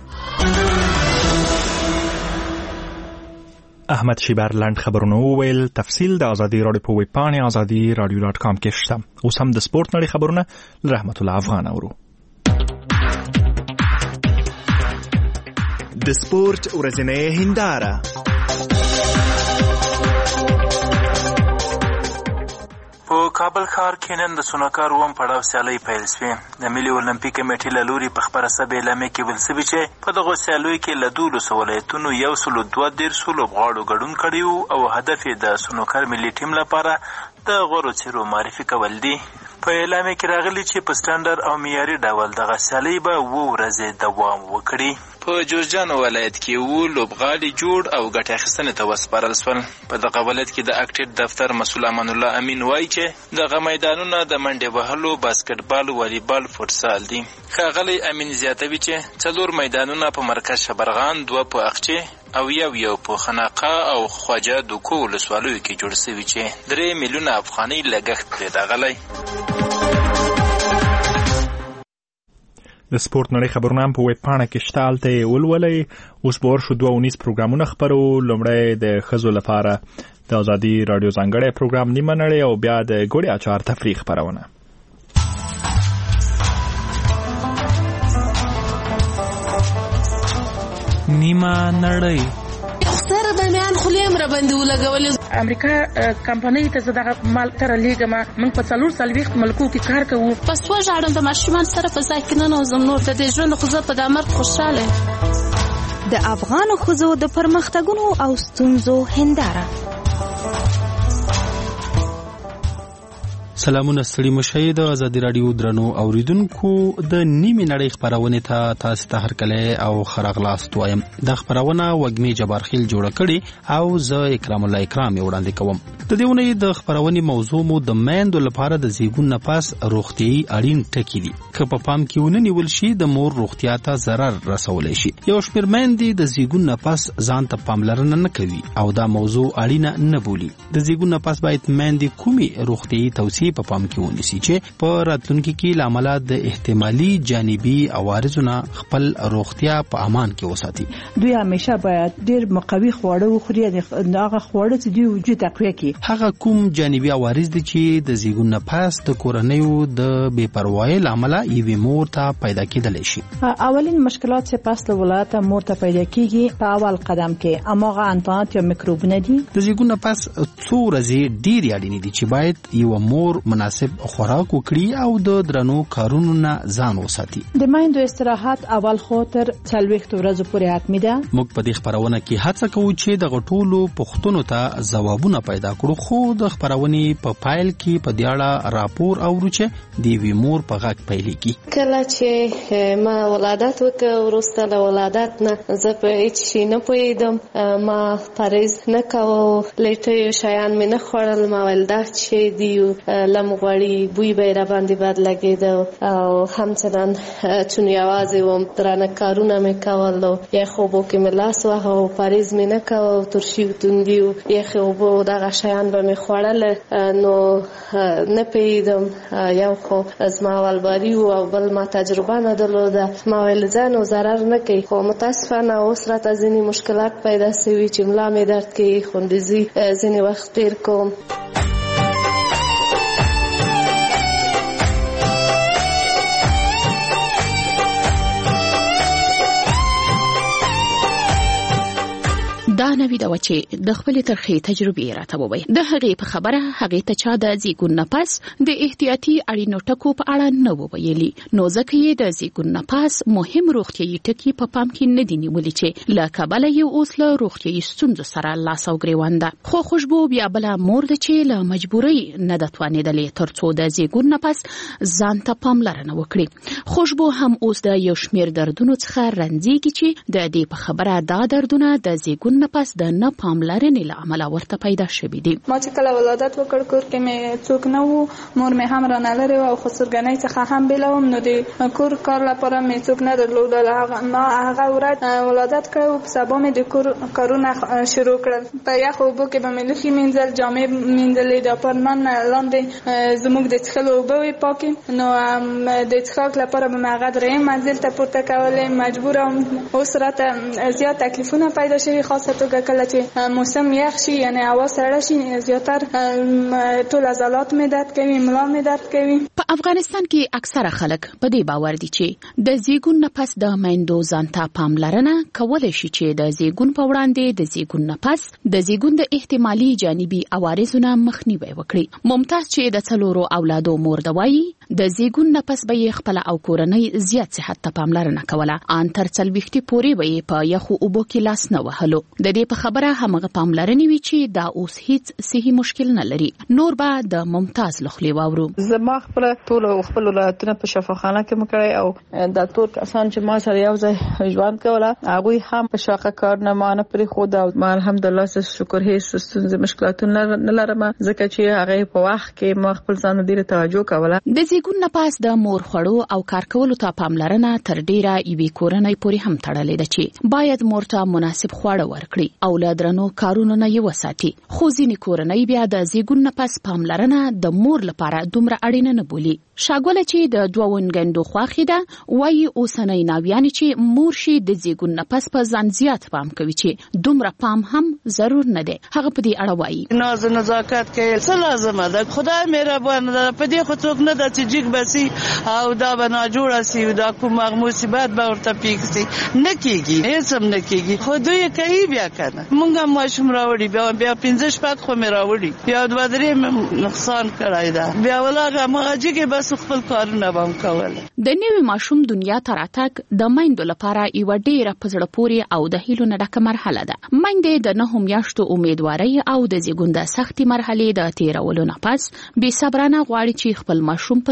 احمد شیبر لاند خبرونه وویل. تفصیل د ازادي رادیو په ویب پاڼه ازادي رادیو ډاٹ کام کې شته. اوس هم د سپورت نړۍ خبرونه رحمت الله افغان اورو. د سپورت ورځنۍ هنداره. په کابل ښار کې نن د سوناکار اووم پړاو سیالۍ پیل شوې. د ملي اولمپیک کمیټې له لوري په خپره سبې اعلامیه کې ویل شوي چې په دغو سیالیو کې له دولسو ولایتونو یو سلو دوه دېرشو لوبغاړو ګډون کړی وو او هدف یې د سوناکار ملي ټیم لپاره د غوره څیرو معرفي کول دي. په اعلامیه کې راغلي چې په سټنډر او معیاري ډول دغه سیالۍ به اووه ورځې دوام وکړي. په جوزجان ولایت کې اووه لوبغاړي جوړ او ګټې اخیستنې ته وسپارل شول. په دغه ولایت کې د اکټیډ دفتر مسؤل امان الله امین وایي چې دغه میدانونه د منډې وهلو، باسکټبال، والیبال، فوټسال دي. ښاغلی امین زیاتوي چې څلور میدانونه په مرکز شبرغان، دوه په اقچې او یو یو په خناقه او خواجه دوکو ولسوالیو کې جوړ شوي چې درې میلیونه افغانۍ لګښت پرې راغلی. د سپورت نړۍ خبرونه هم په ویب پاڼه کې شته، هلته یې ولولئ. اوس به ورشو دوه اونیز پروګرامونه خپرو. لومړی د ښځو لپاره د ازادي راډیو ځانګړی پروګرام نیمه نړۍ او بیا د ګوړې اچار تفریح خپرونه. نیمه نړۍ سره به میان خلیم را باندې ولګولې. امریکا کمپنۍ ته زه دغه مال تر لیږم. موږ په څلور څلوېښت ملکو کې کار کوو. پس وژاړم د ماشومان سره په ځای کې ننوځم. نور د دې ژوند خو زه په دا مرګ خوشحاله یم. د افغانو ښځو د پرمختګونو او ستونزو هنداره. سلامونه ستړي مشئ. د ازادي راډیو درنو اوریدونکو د نیمه نړۍ خبرونه ته تاسو ته هرکله او خراغلاست وایم. د خبرونه وګمی جبارخیل جوړ کړي او زه اکرام الله اکرام وړاندې کوم. د دې ونې د خبرونې موضوع مو د میندو لپاره د زیږون نه پس روغتيایي اړین ټکي دي که په پام کې ونه نیول شي د مور روغتیا ته ضرر رسولی شي. یو شمېر میندې د زیږون نه پس ځان ته پاملرنه نه کوي او دا موضوع اړینه نه بولي. د زیږون نه پس باید میندې کومې روغتيایي توصیې په پام کې ونیسي چې په راتلونکي کې له امله د احتمالي جانبي عوارضو نه خپل روغتیا په امان کې وساتي. دوی همیشه باید ډېر مقوي خواړه وخوري، هغه خواړه چې دوی وجود تقویه کوي. هغه کوم جانبي عوارض دي چې د زیږون نه پس د کورنیو د بې پروایۍ له امله یوې مور ته پیدا کېدلی شي. اولین مشکلات چې پس له ولادت مور ته پیدا کېږي په اول قدم کې هماغه انتانات یا میکروبونه دي. د زیږون نه پس څو ورځې ډېرې اړینې دي چې باید یوه مور مناسب خوراک وکړي او د درنو کارونو نه ځان وساتي. د میندو استراحت اول خو تر څلوېښتو ورځو پورې حتمي ده. موږ په دې خپرونه کې هڅه کوو چې دغه ټولو پوښتنو ته ځوابونه پیدا کړو، خو د خبرونې په پایل کې په دې اړه راپور اورو چې د یوې مور په غږ پیلېږي. کله چې ما ولادت وکړ وروسته له ولادت نه زه په هیڅ شي نه پوهېدم، ما پرهیز نه کوه، لیټیو شیان مې نه خوړل، ما ویل دا چې دي لم غوړي بوی به یې راباندې بد لګېده او همچنان چون یوازې وم درانه کارونه مې کول او یخ اوبو کې مې لاس واهه او پرهیز مې نه کوه، ترشي و توندي و یخ اوبو دغه شیان به مې خوړل نو نه پوهېدم. یو خو زما ولباري و او بل ما تجربه نه درلوده، ما ویل ځان و ضرر نه کوي، خو متاسفانه اوس راته ځینې مشکلات پیدا سوي چې ملا مې درد کوي، خوندزي ځینې وخت تېر کوم. دا نوی دا و چې د خپل ترخې تجربې راته ووایي. د هغې په خبره هغې ته چا د زیږون نه پس د احتیاطي اړینو ټکو په اړه نه وویلي، نو ځکه یې د زیږون نه پس مهم روغتیایي ټکي په پام کې نه دي نیولي چې له کبله یې اوس له روغتیایي ستونزو سره لاس او ګریوان ده. خو خوشبو بیا بله مور ده چې له مجبورۍ نه ده توانېدلې تر څو د زیږون نه پس ځان ته پاملرنه وکړي. خوشبو هم اوس د یو شمېر دردونو څخه رنځېږي چې د دې په خبره دا دردونه د زیږون نه پس د نه پاملرنې له امله ورته پیدا شوي دي. ما چې کله ولادت وکړ کور کې مې څوک نه وو، مور مې هم رانه لرې وه او خسرګنۍ څخه هم بېله وم، نو د کور کار لپاره مې څوک نه درلودل. ما هغه ورځ ولادت کړی و، په سبا مې د کور کارونه شروع کړل. په یخ اوبو کې به مې لوښي مینځل، جامې مینځلې، د اپارتمان لاندې زموږ د څښلو اوبه وې پاکې، نو د څښاک لپاره به مې هغه درېیم منزل ته پورته کولې. مجبوره وم، اوس راته زیات تکلیفونه پیدا شوي، خاصه توګه کله چې موسم یخ شي یعنی هوا سړه شي زیاتر ټول عضلات مې درد کوي، ملا مې درد کوي. په افغانستان کې اکثره خلک په دې باور دي چې د زیږون نه پس د میندو ځان ته پاملرنه کولی شي چې د زیږون په وړاندې د زیږون نه پس د زیږون د احتمالي جانبي عوارضو نه مخنیوی وکړي. ممتاز چې د څلورو اولادو مور ده وایي د زیږون نه پس به یې خپله او کورنۍ زیات صحت ته پاملرنه کوله، ان تر څلوېښتې پورې به یې په یخو اوبو کې لاس نه وهلو. د دې په خبره همغه پاملرنې وي چې دا اوس هیڅ صحي مشکل نه لري. نور به د ممتاز له خولې واورو. زما خپله ټول خپل ولادتونه په شفاخانه کې مې کړی او دا ټول کسان چې ما سره یو ځای ژوند کوله هغوی هم په شاقه کارونه ما نه پرېښود او ما الحمدلله شکر هېڅ ستونزې مشکلاتونه نه لرم ځکه چې هغې په وخت کې ما خپل ځان ډېره توجه کوله. د زیږون نه پس د مور خوړو او کار کولو ته پاملرنه تر ډېره یوې کورنۍ پورې هم تړلې ده چې باید مور ته مناسب خواړه ورکړي او له درنو کارونو نه یې وساتي. خو ځینې کورنۍ بیا د زیږون نه پس پاملرنه د مور لپاره دومره اړینه نه بولي. شاګوله چې د دوه ونګندو خواخې ده وایي اوسنۍ ناویانې چې مور شي د زیږون نه پس په ځان زیات پام کوي چې دومره پام هم ضرور نه دی. هغه په دې اړه وایي ناز و نزاکت کوي څه لازمه ده، خدای مهربان ده، په دې خو څوک نه ده چې جګ بسي او دا به ناجوړه سي او دا کوم مصیبت به ورته پیښ سي، نه کېږي، هېڅ هم نه کېږي. خو دوی کوي بیا که نه، مونږ هم ماشوم راوړي، بیا بیا پنځه شپږ خو مې راوړي، بیا دوه درې مې نقصان کړی ده، بیا ولاغه همغه جګې بس خپل کارونه به هم کوله. د نوي ماشوم دنیا ته راتګ د میندو لپاره یوه ډېره په زړه پورې او د هیلو نه ډکه مرحله ده. میندې د نهو میاشتو امیدوارۍ او د زیږون د سختې مرحلې د تېرولو نه پس بې صبرانه غواړي چې خپل ماشوم په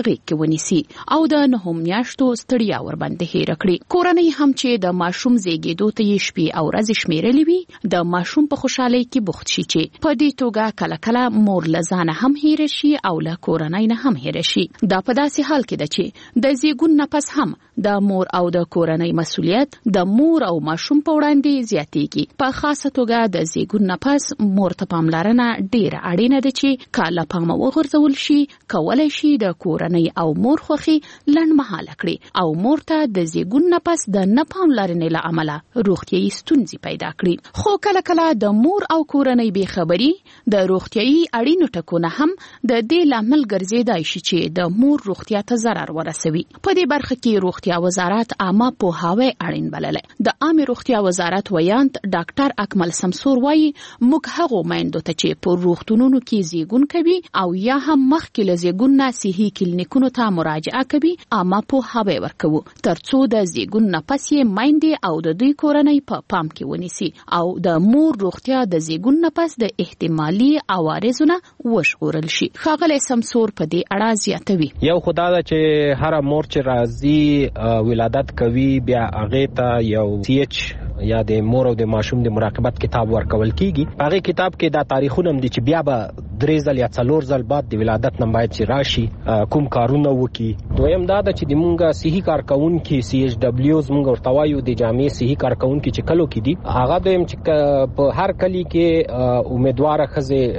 غېږ کې ونیسي او د نهم میاشتو ستړیا ورباندې هېر کړي. کورنۍ هم چې د ماشوم زیږېدو ته یې شپې او ورځې شمیرلې وي د ماشوم په خوشحالۍ کې بوخت شي چې په دې توګه کله کله مور له ځانه هم هېره شي او له کورنۍ نه هم هېره شي. دا په داسې حال کې ده چې د زیږون نه پس هم د مور او د کورنۍ مسؤلیت د مور او ماشوم په وړاندې زیاتېږي. په خاصه توګه د زیږون نه پس مور ته پاملرنه ډېره اړینه ده چې که له پامه وغورځول شي کولی شي د کورنۍ او مور خوښي لنډمهاله کړي او مور ته د زیږون نه پس د نه پاملرنې له امله روغتیایي ستونزې پیدا کړي. خو کله کله د مور او کورنۍ بې خبري د روغتیایي اړینو ټکو نه هم د دې لامل ګرځېدای شي چې د مور روغتیا ته ضرر ورسوي. په دې برخه کې روغتیا وزارت عامه پوهاوی اړین بللی. د عامه روغتیا وزارت ویاند ډاکټر اکمل سمسور وایي موږ هغو میندو ته چې په روغتونونو کې زیږون کوي او یا هم مخکې له زیږون نه صحي کلینیکونو ته مراجعه کوي عامه پوهاوی ورکوو ترڅو د زیږون نه پس یې میندې او د دوی کورنۍ په پا پام کې ونیسي او د مور روغتیا د زیږون نه پس د احتمالي عوارضو نه وژغورل شي. ښاغلی سمسور په دې اړه زیاتوي. یو خدا ده چې هر مور چې راځي ولادت کوي بیا هغه ته یو سی ایچ یا د مور او د ماشوم د مراقبت کتاب ورکول کیږي. هغه کتاب کې دا تاریخونه هم دي چې بیا به درې ځل یا څلور ځل بعد د ولادت نه باید چې راشي کوم کارونه وکي. دویم دا ده چې د مونږه صحي کارکونکو سی ایچ ډبلیوز مونږ ورته وایو د جامع صحي کارکونکو چې کلو کې دي هغه دویم چې په هر کلی کې امیدواره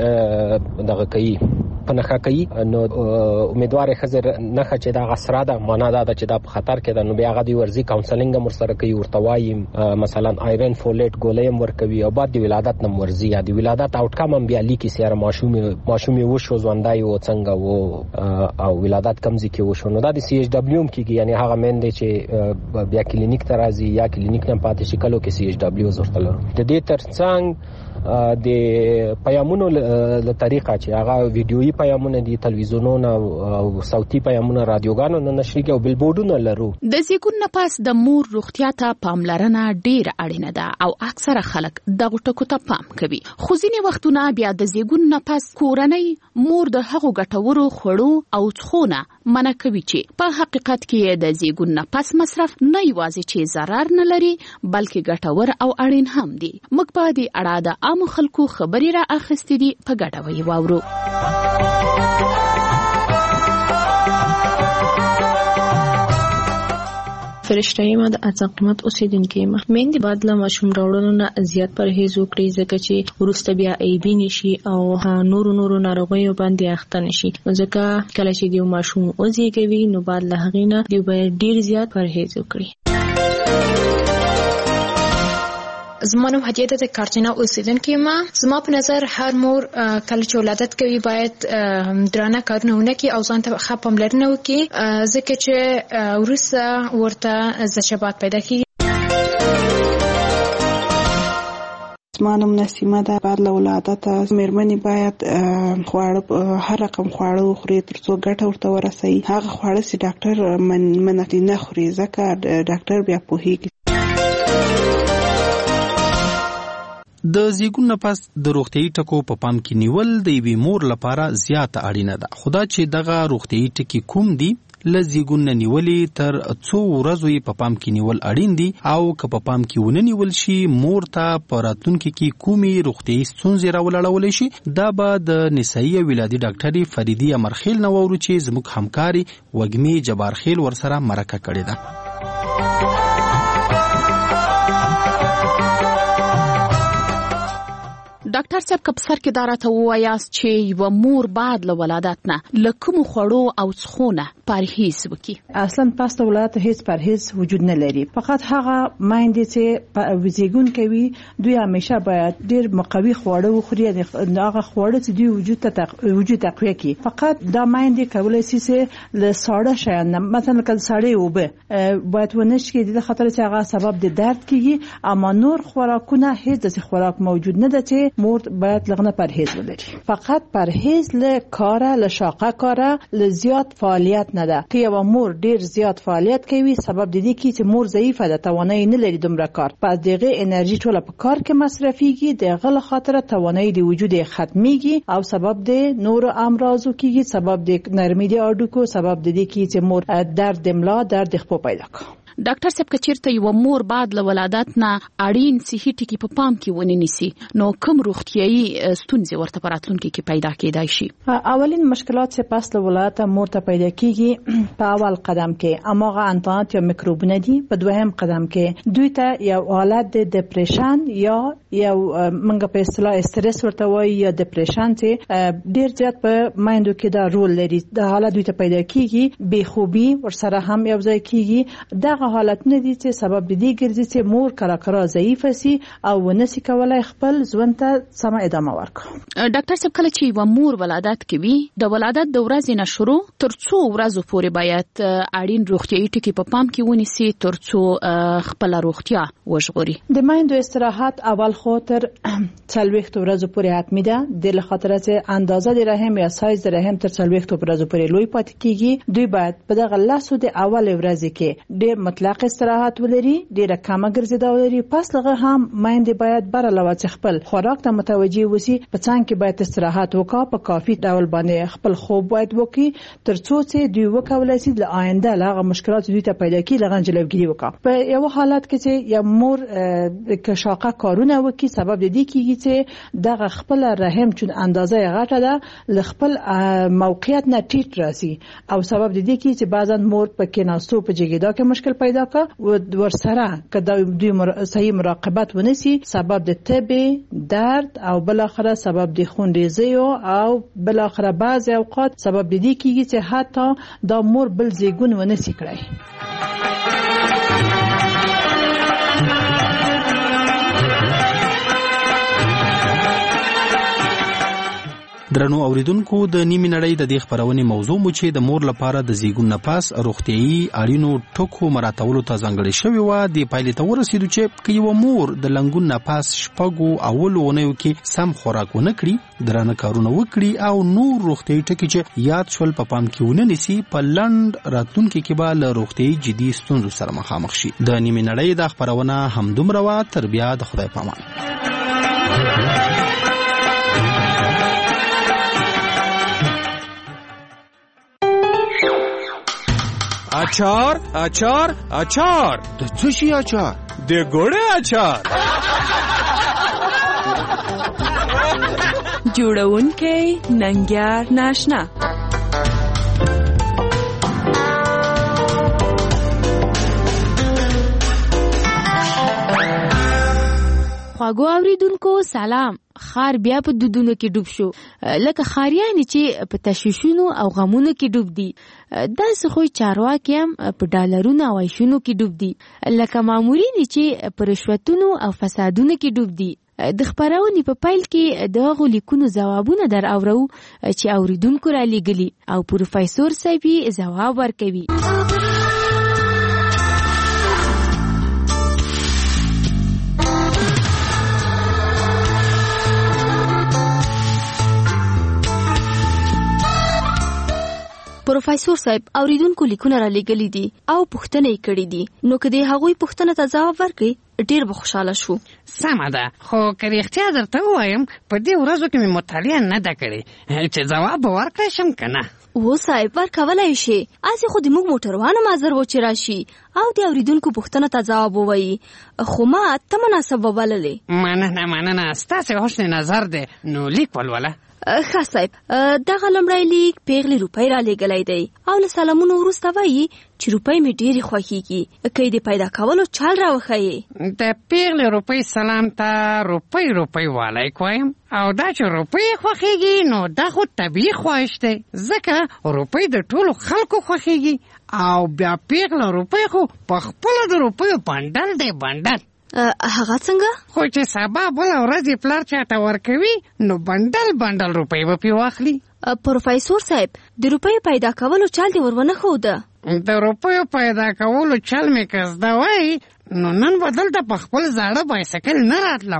ښځې دغه کوي پنهخه کوي نو امیدواره خزر نه چې دا غسره ده معنا دا چې دا په خطر کې ده نو بیا غدي ورزي کاونسلینګ هم سره کوي ورته وایي مثلا آیرن فولیټ ګولیم ورکوي او بعد د ولادت نه ورزي یا د ولادت آوټکم هم بیا لیکي سره ماشوم ماشوم وشو ځوندای او څنګه وو او ولادت کمزې کې وشو نو دا د سی ایچ ډبلیو هم کېږي یعنی هغه مندې چې بیا کلینیک ته راځي یا کلینیک نه پاتې شي کلو کې سی ایچ ډبلیو ورته لرو. د دې ترڅنګ د پیامونو له طریقه چې هغه ویډیويي پیامونه دي تلویزیونونو او صوتي پیامونه رادیوګانو نه نشريږي او بلبورډونه لرو. د زیږون نه پس د مور روغتیا ته پاملرنه ډیره اړینه ده او اکثره خلک دغه ټکو ته پام کوي. خو ځینې وختونه بیا د زیږون نه پس کورنۍ مور د هغو ګټورو خوړو او څښونه منع کوي چې په حقیقت کې د زیږون نه پس مصرف نه یوازې چې ضرر نه لري بلکې ګټور او اړین هم دي. موږ په دې اړه د عام خلکو خبرې را اخیستې دي په ګډه وی واورو. فرشته یم د ارزان قیمت اوسیدونکې یم. میندې باید له ماشوم راوړلو نه زیات پرهیز وکړي ځکه چې وروسته بیا ایبي نشي او نورو نورو ناروغیو باندې اخته نشي. ځکه کله چې د ماشوم وزېږوي نو باید له هغې نه دوی باید ډېر زیات پرهیز وکړي. زما نوم هدیه ده د کارتینا اوسیدونکې یم. زما په نظر هر مور کله چې ولادت کوي باید درانه کارونه ونه کړي او ځان ته ښه پاملرنه وکړي ځکه چې وروسته ورته زچبات پیدا کېږي. زما نوم نسیمه ده. بعد له ولادته مېرمنې باید خواړه هر رقم خواړه وخوري تر څو ګټه ورته ورسوي. هغه خواړه چې ډاکټر منع نه خوري ځکه ډاکټر بیا پوهېږي. د زیږون نه پس د روغتیايي ټکو په پام کې نیول د یوې مور لپاره زیاته اړینه ده. خدا چې دغه روغتیايي ټکي کوم دي له زیږون نه نیولې تر څو ورځو یې په پام کې نیول اړین دي او که په پام کې ونه نیول شي مور ته په راتلونکي کې کومې روغتیايي ستونزې راولاړولی شي. دا به د نسایي او ولادي ډاکټرې فریدي امرخیل نه واورو چې زموږ همکاري وږمې جبارخیل ورسره مرکه کړې ده. ډاکټر صاحب که په سر کې دا راته ووایاست چې یوه مور باید له ولادت نه له کومو خوړو او څښو نه پرهیز وکړي. اصلا پس د ولادت هیڅ پرهیز وجود نه لري. فقط هغه میندې چې زیږون کوي دوی همیشه باید ډېر مقوي خواړه وخوري هغه خواړه چې دوی وجود ته وجود تقویه کړي. فقط دا میندې کولی شي چې له ساړه شیان نه مثلا که سړې اوبه باید ونه څښي د خاطر چې هغه سبب د درد کیږي اما نور خوراکونه هیڅ داسې خوراک موجود نه ده چې مور باید لغنه پرهیز ولري. فقط پرهیز له کاره له شاقه کاره له زیات فعالیت نه ده. که یو مور ډیر زیات فعالیت کوي سبب د دې کې چې مور ضعیفه ده، توانایي نه لري دومره کار، پس دغه انرژي ټوله په کار کې مصرفيږي، دغه له خاطر توانایي د وجود ختميږي او سبب د نور امراضو کېږي، سبب د نرمي د اډوکو، سبب د دې کې چې مور درد ملا درد خپو پیدا کوي. ډاکټر صاحب کچیرته یو مور بعد له ولادت نه اړین صحي ټکي په پام کې ونی نسی نو کوم روغتيایي ستونزې ورته پراتلونکو کې پیدا کېدای شي؟ اولین مشکلات چې پس له ولادت مور ته پیدا کیږي په اول قدم کې اماغه انتانات یا میکروبونه دي، په دویم قدم کې دوی ته یو حالت د ډیپریشن یا یو منګه په اصطلاح استرس ورته وایي یا ډیپریشن چې ډیر زیات په مایندو کې دا رول لري، دا حالت دوی ته پیدا کیږي، بې خوبي ورسره هم یو ځای کیږي. دا حالت نه دي چې سبب د دې ګرځي چې مور کرا کرا ضعیف سي او ونسي کولای خپل ژوند ته سم ادامه ورکړي. ډاکټر صاحب کله چې و مور ولادت کوي د ولادت د ورځې نه شروع تر څو ورځې پورې باید اړین روغتيایي ټکي په پام کې ونیسي تر څو خپل روغتیا وژغوري. د مایندو استراحت اول خاطر څلوېښت ورځې پورې حتمی ده، د خاطر چې اندازه د رحم یا سایز د رحم تر څلوېښت ورځې پورې لوی پاتې کیږي. دوی باید په دغه لاسو د اول ورځې کې ډېر مطلق استراحت ولري، ډیره کمه ګرځیدا ولري، پس لغه هم مایندې باید بر علاوه خپل خوراک ته متوجي وسی، په څنګه کې باید استراحت وکړي، په کافي ډول باندې خپل خوب باید وکړي تر څو چې دوی وکولای شي د آینده لغه مشکلات دوی ته پیدا کیږي لغه جلوګیری وکړي. په یو حالت کې چې یو مور کې شاقه کارونه وکړي سبب د دې کیږي چې دغه خپل رحم چون اندازه غټه ده ل خپل موقعیت نه ټیټ راسي او سبب د دې کیږي چې بعضن مور په کې ناستو په جګیدا کې مشکل پیدا کا ورسره که دوی مر... صحیح مراقبت ونسی سبب د تبه درد او بل اخره سبب د خونریزی او بل اخره بعض اوقات سبب د دې کیږي چې حتی دا مور بل زیګون ونسی کړی. درنو اوریدونکو د نیمه نړۍ د دې خبرونې موضوع مو چې د مور لپاره د زیګون نفس روغتيایي اړینو ټکو مراتبولو ته ځانګړي شوی و د پایلې ته ورسېدو چې که یو مور د لنګون نفس شپږو اولو اونیو کې سم خوراک ونه کړي، درانه کارونه وکړي او نور روغتيایي ټکي چې یاد شول په پام کې ونه نیسي، په لند راتلونکي کې به له روغتيایي جدي ستونزو سره مخامخ شي. د نیمه نړۍ د خبرونه همدومره و، تر بیا د خدای پامان. اچار اچار اچار د څه شي اچار؟ د ګوړې اچار. جوړونکی ننګیار ناشنا. خواږو اوریدونکو سلام. خار بیا په دودونو کې ډوب شو، لکه خاریان چې په تشویشونو او غمونو کې ډوب دي، داسې خو چارواکي هم په ډالرونو او عیشونو کې ډوب دي، لکه مامورین چې په رشوتونو او فسادونو کې ډوب دي. د خبرونې په پیل کې د هغو لیکونو ځوابونه در اورو چې اوریدونکو را لېږلي او پروفیسور صاحب یې ځواب ورکوي. پروفیسور صاحب اوریدونکو لیکونه را لېږلي دي او پوښتنه یې کړې دي، نو که د هغوی پوښتنه ته ځواب ورکړي ډېر به خوشحاله شو. سمه ده، خو که رښتیا درته ووایم په دې ورځو کې مې مطالعه نه ده کړې چې ځواب به ورکړی شم که نه. و صاحب ورکولی شي، هسې خو د موږ موټروانو معذر و چې راشي او د اوریدونکو پوښتنه ته ځواب ووایي، خو ما ته مناسب وبللې. مننه مننه، ستاسې حسن نظر دی، نو لیک ولوله. ښه صاحب، دغه لومړی لیک پیغلې روپۍ را لېږلی دی او له سلامونو وروسته وایي چې روپۍ مې ډېرې خوښېږي، که یې د پیدا کولو چل راوښیې. د پیغلې روپۍ سلام ته روپۍ روپۍ والی کویم او دا چې روپۍ خوښېږي نو دا خو طبیعي خواهش دی، ځکه روپۍ د ټولو خلکو خوښېږي او بیا پیغله روپۍ خو په خپله د روپیو بنډل دی بنډل. هغه څنګه؟ خو چې سبا بله ورځ پلار چاته ورکوي نو بنډل بنډل روپۍ به پې واخلي. پروفیسور صاحب د روپیو پیدا کولو چل دې ور ونه ښوده؟ د روپیو پیدا کولو چل مې که زده وای نو نن به دلته په خپل زاړه بایسکل نه راتلم،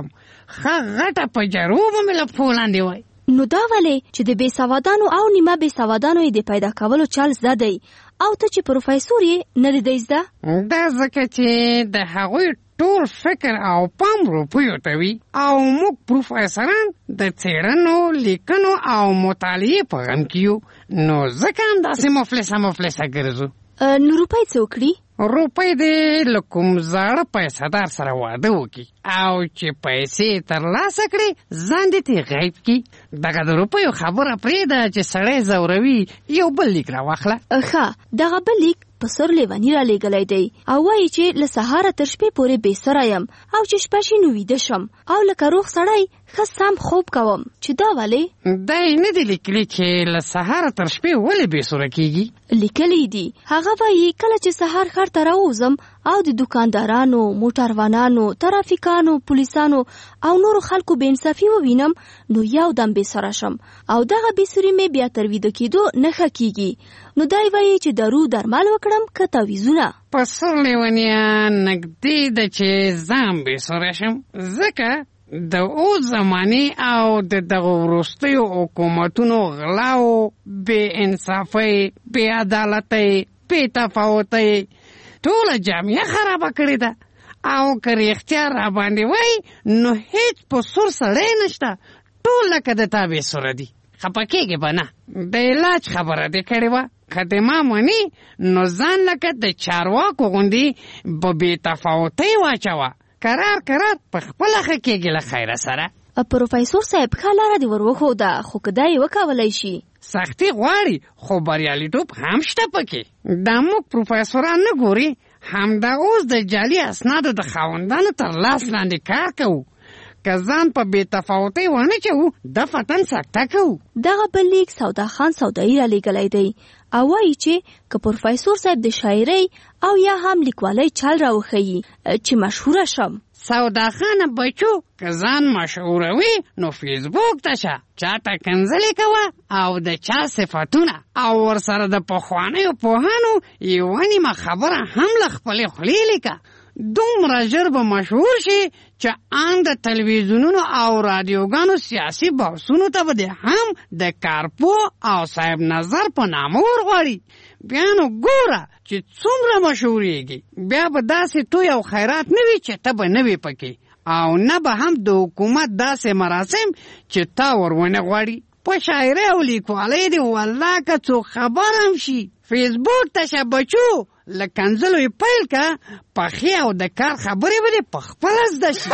ښه غټه په جرو به مې له پښو لاندې وای. نو دا ولې چې د بې سوادانو او نیمه بې سوادانو یې د پیدا کولو چل زده دی او ته چې پروفیسور یې نه دی زده؟ دا ځکه چې د هغوی ټول فکر او پام روپیو ته وي او موږ پروفیسران د څېړنو لیکنو او مطالعې په غم کې یو، نو ځکه هم داسې مفلسه مفلسه ګرځو. نو روپۍ څه وکړي؟ روپۍ دې له کوم زاړه پیسهدار سره واده وکړي او چې پیسې ترلاسه کړي ځان دې ترې غیب کړي. دغه د روپیو خبره پرېږده چې سړی ځوروي، یو بل لیک راواخله. ښه، دغه بل لیک په سر لیوني را لېږلی دی او وایي چې له سهاره تر شپې پورې بې سره یم او چې شپه شي نو ویده شم او لکه روغ سړی ښه سم خوب کوم. چې دا ولې؟ دا یې نه دي لیکلي چې له سهاره تر شپې ولې بې سره کېږي. لیکلی دي. هغه وایي کله چې سهار ښار ته راووځم او د دوکاندارانو، موټروانانو، ترافیکانو، پولیسانو او نورو خلکو بې انصافي ووینم نو یو دم بې سره شم او دغه بې سري مې بیا تر ویده کېدو نه ښه کېږي. نو دی وایي چې دارو درمل وکړم که تعویضونه؟ په سر لیونیه نږدې ده چې ځان بې سره شم، ځکه د اوس زمانې او د دغه وروستیو حکومتونو غلاو، بې انصافۍ، بې عدالتۍ، بې تفاوتۍ ټوله جامعه خرابه کړې ده. او که رښتیا را باندې وای نو هیڅ په سور سړی نشته، ټول لکه د تا بې سره دي. خفه کېږې به نه، د علاج خبره دې کړې وه، که دې ما مني نو ځان لکه د چارواکو غوندې به بې تفاوتۍ واچوه، قرار قرار په خپله ښه کېږي له خیره سره. پروفیسور صاحب ښه لاره دې ور وښوده، خو که دا یې وکولی شي. سختي غواړي خو بریالیتوب هم شته پکې. دا موږ پروفیسوران نه ګوري، همدا اوس د جعلي اسنادو د خاوندانو تر لاس لاندې کار کوو. که ځان په بې تفاوتۍ ونه چوو د فتن سکته کوو. دغه بل لیک سودا خان سودایي را لېږلی دی او وایي چې که پروفیسور صاحب د شاعرۍ او یا هم لیکوالۍ چل را وښیي چې مشهوره شم. سودا خانه بچو که ځان مشهوروي نو فیسبوک ته شه، چاته کنځلې کوه او د چا صفتونه او ورسره د پخوانیو پوهانو یوه نیمه خبره هم له خپلې خولې لیکه. دومره ژر به مشهور شي چې ان د تلویزیونونو او رادیوګانو سیاسي بحثونو ته به د هم د کارپو او صاحب نظر په نامه ورغواړي. بیا نو ګوره چې څومره مشهورېږي، بیا به داسې توی او خیرات نه وي چې ته به نه وي پکې او نه به هم د حکومت داسې مراسم چې تا ور ونه غواړي. په شاعرۍ او لیکوالۍ دې والله که څوک خبر هم شي فیسبوک ته شه بچو، له کنځلو یې پیل که، پخې او د کار خبرې به دې په خپله زده شي.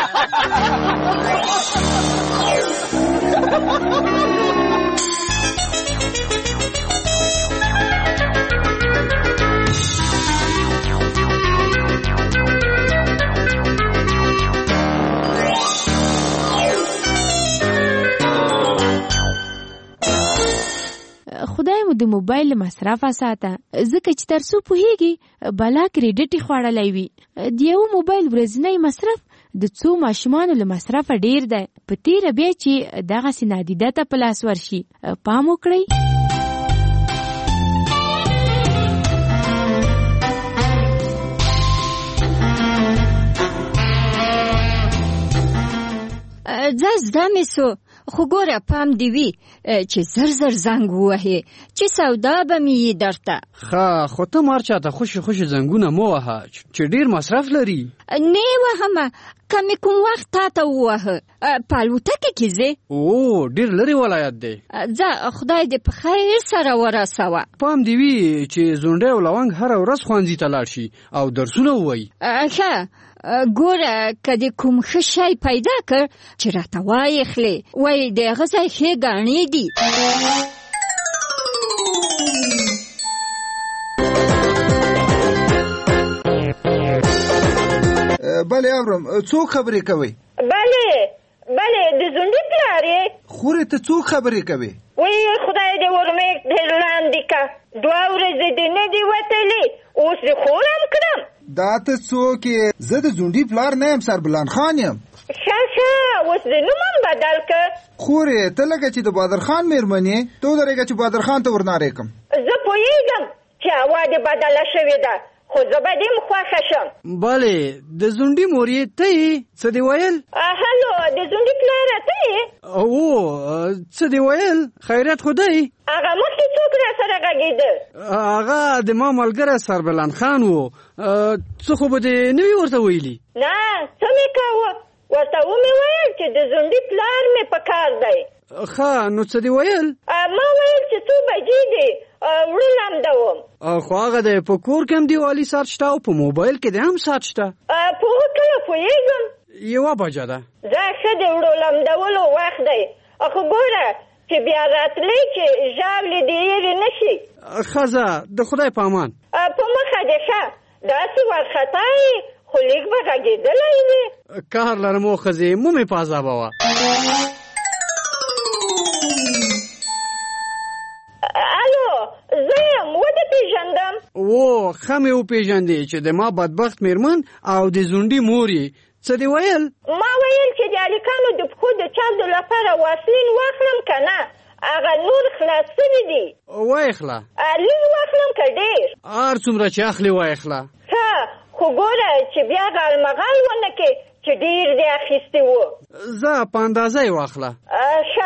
خدای مو د موبایل مصرف ساته، ځکه چې تر څو پوهیږي بلا کریډټ خوړلی وي. د یو موبایل ورځنی مصرف د څو ماشومانو له مصرفه ډیر دی، په تیره بیا چې دغسې نادیده ته په لاس ورشي. پام وکړئ. ځه زده مې سو، خو ګوره پام دی وي چې زر زر زنګ ووهې چې سودا به مې یې درته. ښه، خو ته مار چاته خوشې خوشې زنګونه مه وهه چې ډېر مصرف لري. نه وهمه، که مې کوم وخت تا ته ووهه. په الوتکې کې ځې؟ او ډېر لرې ولایت دی. ځه، خدای دې په خیر سره ورسوه. پام دی وي چې زونډی او لونګ هره ورځ ښوونځي ته لاړ شي او درسونه ووایي. ښه، ګوره که دې کوم ښه شی پیدا کړ چې راته وایې خلې، وایي د هغه ځای ښې ګاڼې دي. بله اورم، څوک خبرې کوي؟ بله بله، د زونډي پلار یې؟ خورې ته څوک خبرې کوي؟ وی خدای دې ورمېږ ډېر لاندې که، دوه ورځې دې نه دي وتلې، اوس دې خورم کړم. دا ته څوک یې؟ زه د زونډي پلار نه یم، سربلان خان یم. ښه ښه، اوس دې نوم هم بدل که. خورې ته لکه چې د بادر خان مېرمن یې، ته ودرېږه چې بادر خان ته ورنارې کړم. زه پوهېږم چې هوا دې بدله شوې ده، خو زه به دې خوښه شم. بله د زونډي مور یې ته یې څه دې ویل؟ هلو د زونډي پلاره ته یې؟ او څه دې ویل؟ خیرات خو دی؟ هغه مخکې څوک را سره غږېده؟ هغه د ما ملګری سربلند خان و. څه خو به دې نه وي ورته ویلي؟ نه څه مې کاوه، ورته ومې ویل چې د زونډي پلار مې په کار دی. ښه نو څه دې ویل؟ ما ویل چې څو بجې دي وړه لمدوم. خو هغه دی په کور کې هم دیوالي ساعت شته او په موبایل کې دی هم ساعت شته. په هغه کله پوهېږم. یوه بجه ده. دا ښه د وړو لمدولو وخت دی. خو ګوره چې بیا راتلی چې ژاولې دې هېرې نه شي. ښځه د خدای په امان. په مخه دې ښه داسې وارخطا یې خو لیک به غږېدلی وې. کار لرم او ښځې مو مې په عذابوه. الو زه یم ودې پېژندم. او ښه مې وپېژندې چې د ما بدبخت مېرمن او د زونډي مور یې. څه دې ویل؟ ما ویل چې د هلکانو د پښو د چاودو لپاره واسلین واخلم که نه هغه نور خلاص سوي دي. وایخله لږ واخلم که ډېر؟ هر څومره چې اخلې وایخله. ښه خو ګوره چې بیا غالمغال ونه کې چې ډېر دې اخیستي وو. زه په اندازه یې واخله. ښه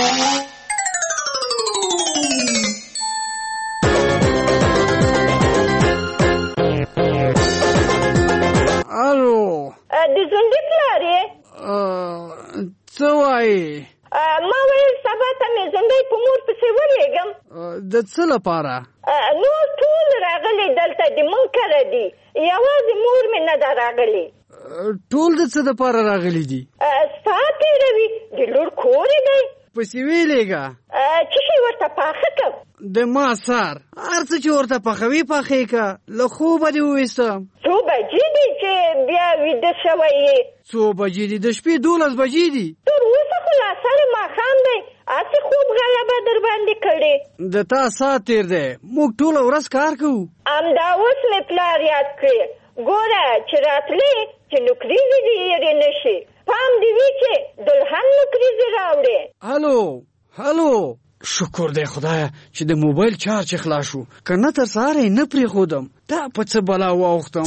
الو د زونډي پلار یې؟ څه وایې؟ ما ویل سبا ته مې زونډی په مور پسې ولېږم. د څه لپاره؟ نور ټول راغلي دلته د مونږ کره دي، یوازې مور مې نه ده راغلې. ټول د څه دپاره راغلي دي؟ ستا تېروي د لور کور یې دی. پسې ویلېږه څه شی ورته پاخه کړم؟ د ما سر هر څه چې ورته پخوي پخې که له خوبه دې وویستم. څو بجې دي چې بیا ویده شوی یې؟ څو بجې دي؟ د شپې دولس بجې دي. تر اوسه خو لا سره ماښام دی، هسې خوب غلبه در باندې کړې. د تا ساعت تېر دی، موږ ټوله ورځ کار کوو. همدا اوس مې پلار یاد کړې. ګوره چې راتلې چې نوکریزې دې هېرې نه شي، پام دې وي چې دلهن نوکریزې راوړې. هلو هلو شکر دی خدایه چې د موبایل چارج خلاص شو، که نه تر سهاره یې نه پرېښودم. دا په څه بلا واوښتم.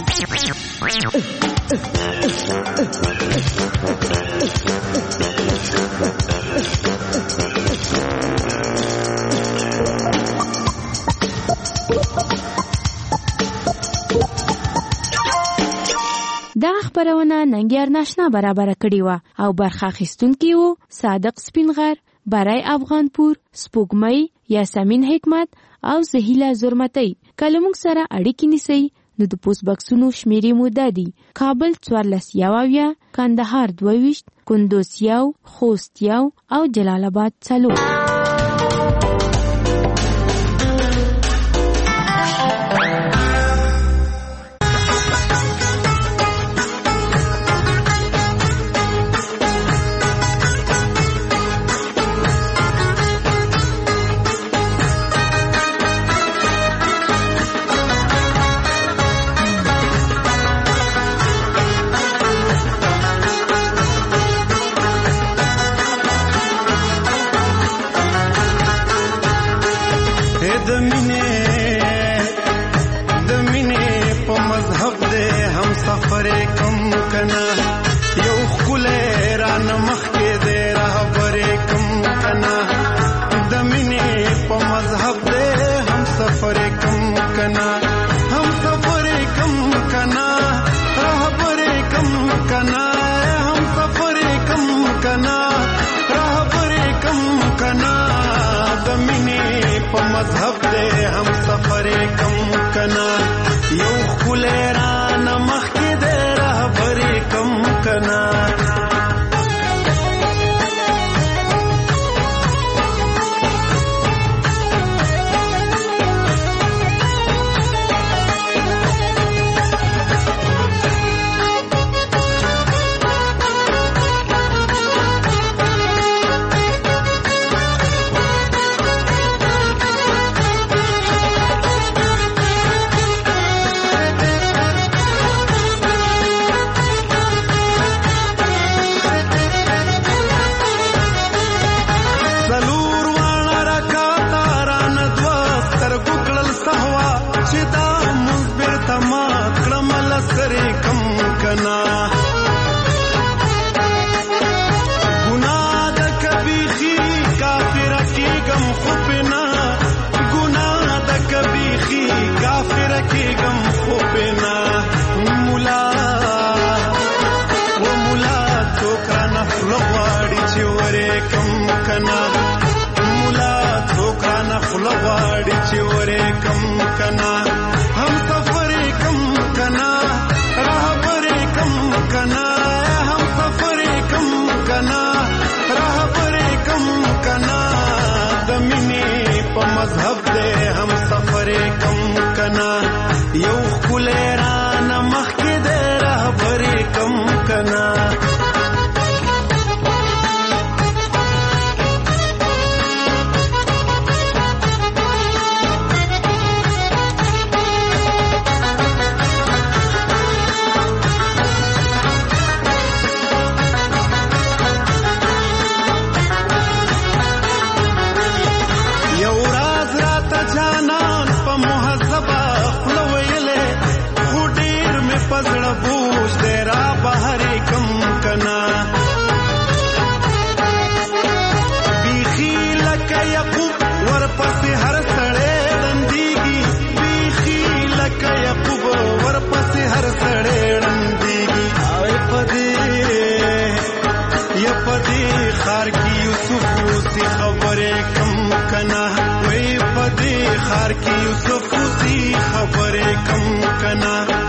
دا خبرونه ننګیار ناشنا برابر کړی و او برخه اخیستونکي وو صادق سپینغر، برای افغانپور، سپوږمۍ، یاسمین حکمت او زهیله زرمتی. کله موږ سره اړیکې نیسئ نو د پوسټ بکسونو شمیرې مو دا دي: کابل څوارلس یو اویا، کندهار دوه ویشت، کندوز یو، خوست یو او جلال آباد څلور. لغواړي چې ورې کم کنا هم سفر کم کنا رهبر کم کنا هم سفر کم کنا رهبر کم کنا د مینې په مذهب دې هم سفر کم کنا یو کولران مخکې دې رهبر کم کنا بوش دیرا بہری کم کنا بیخی لکا یقوب ورپس ہر سڑے رندیگی بیخی لکا یقوب ورپس ہر سڑے رندیگی آوے پدی یا پدی خار کی یوسف سی خبریں کم کنا وی پدی خار کی یوسف سی خبریں کم کنا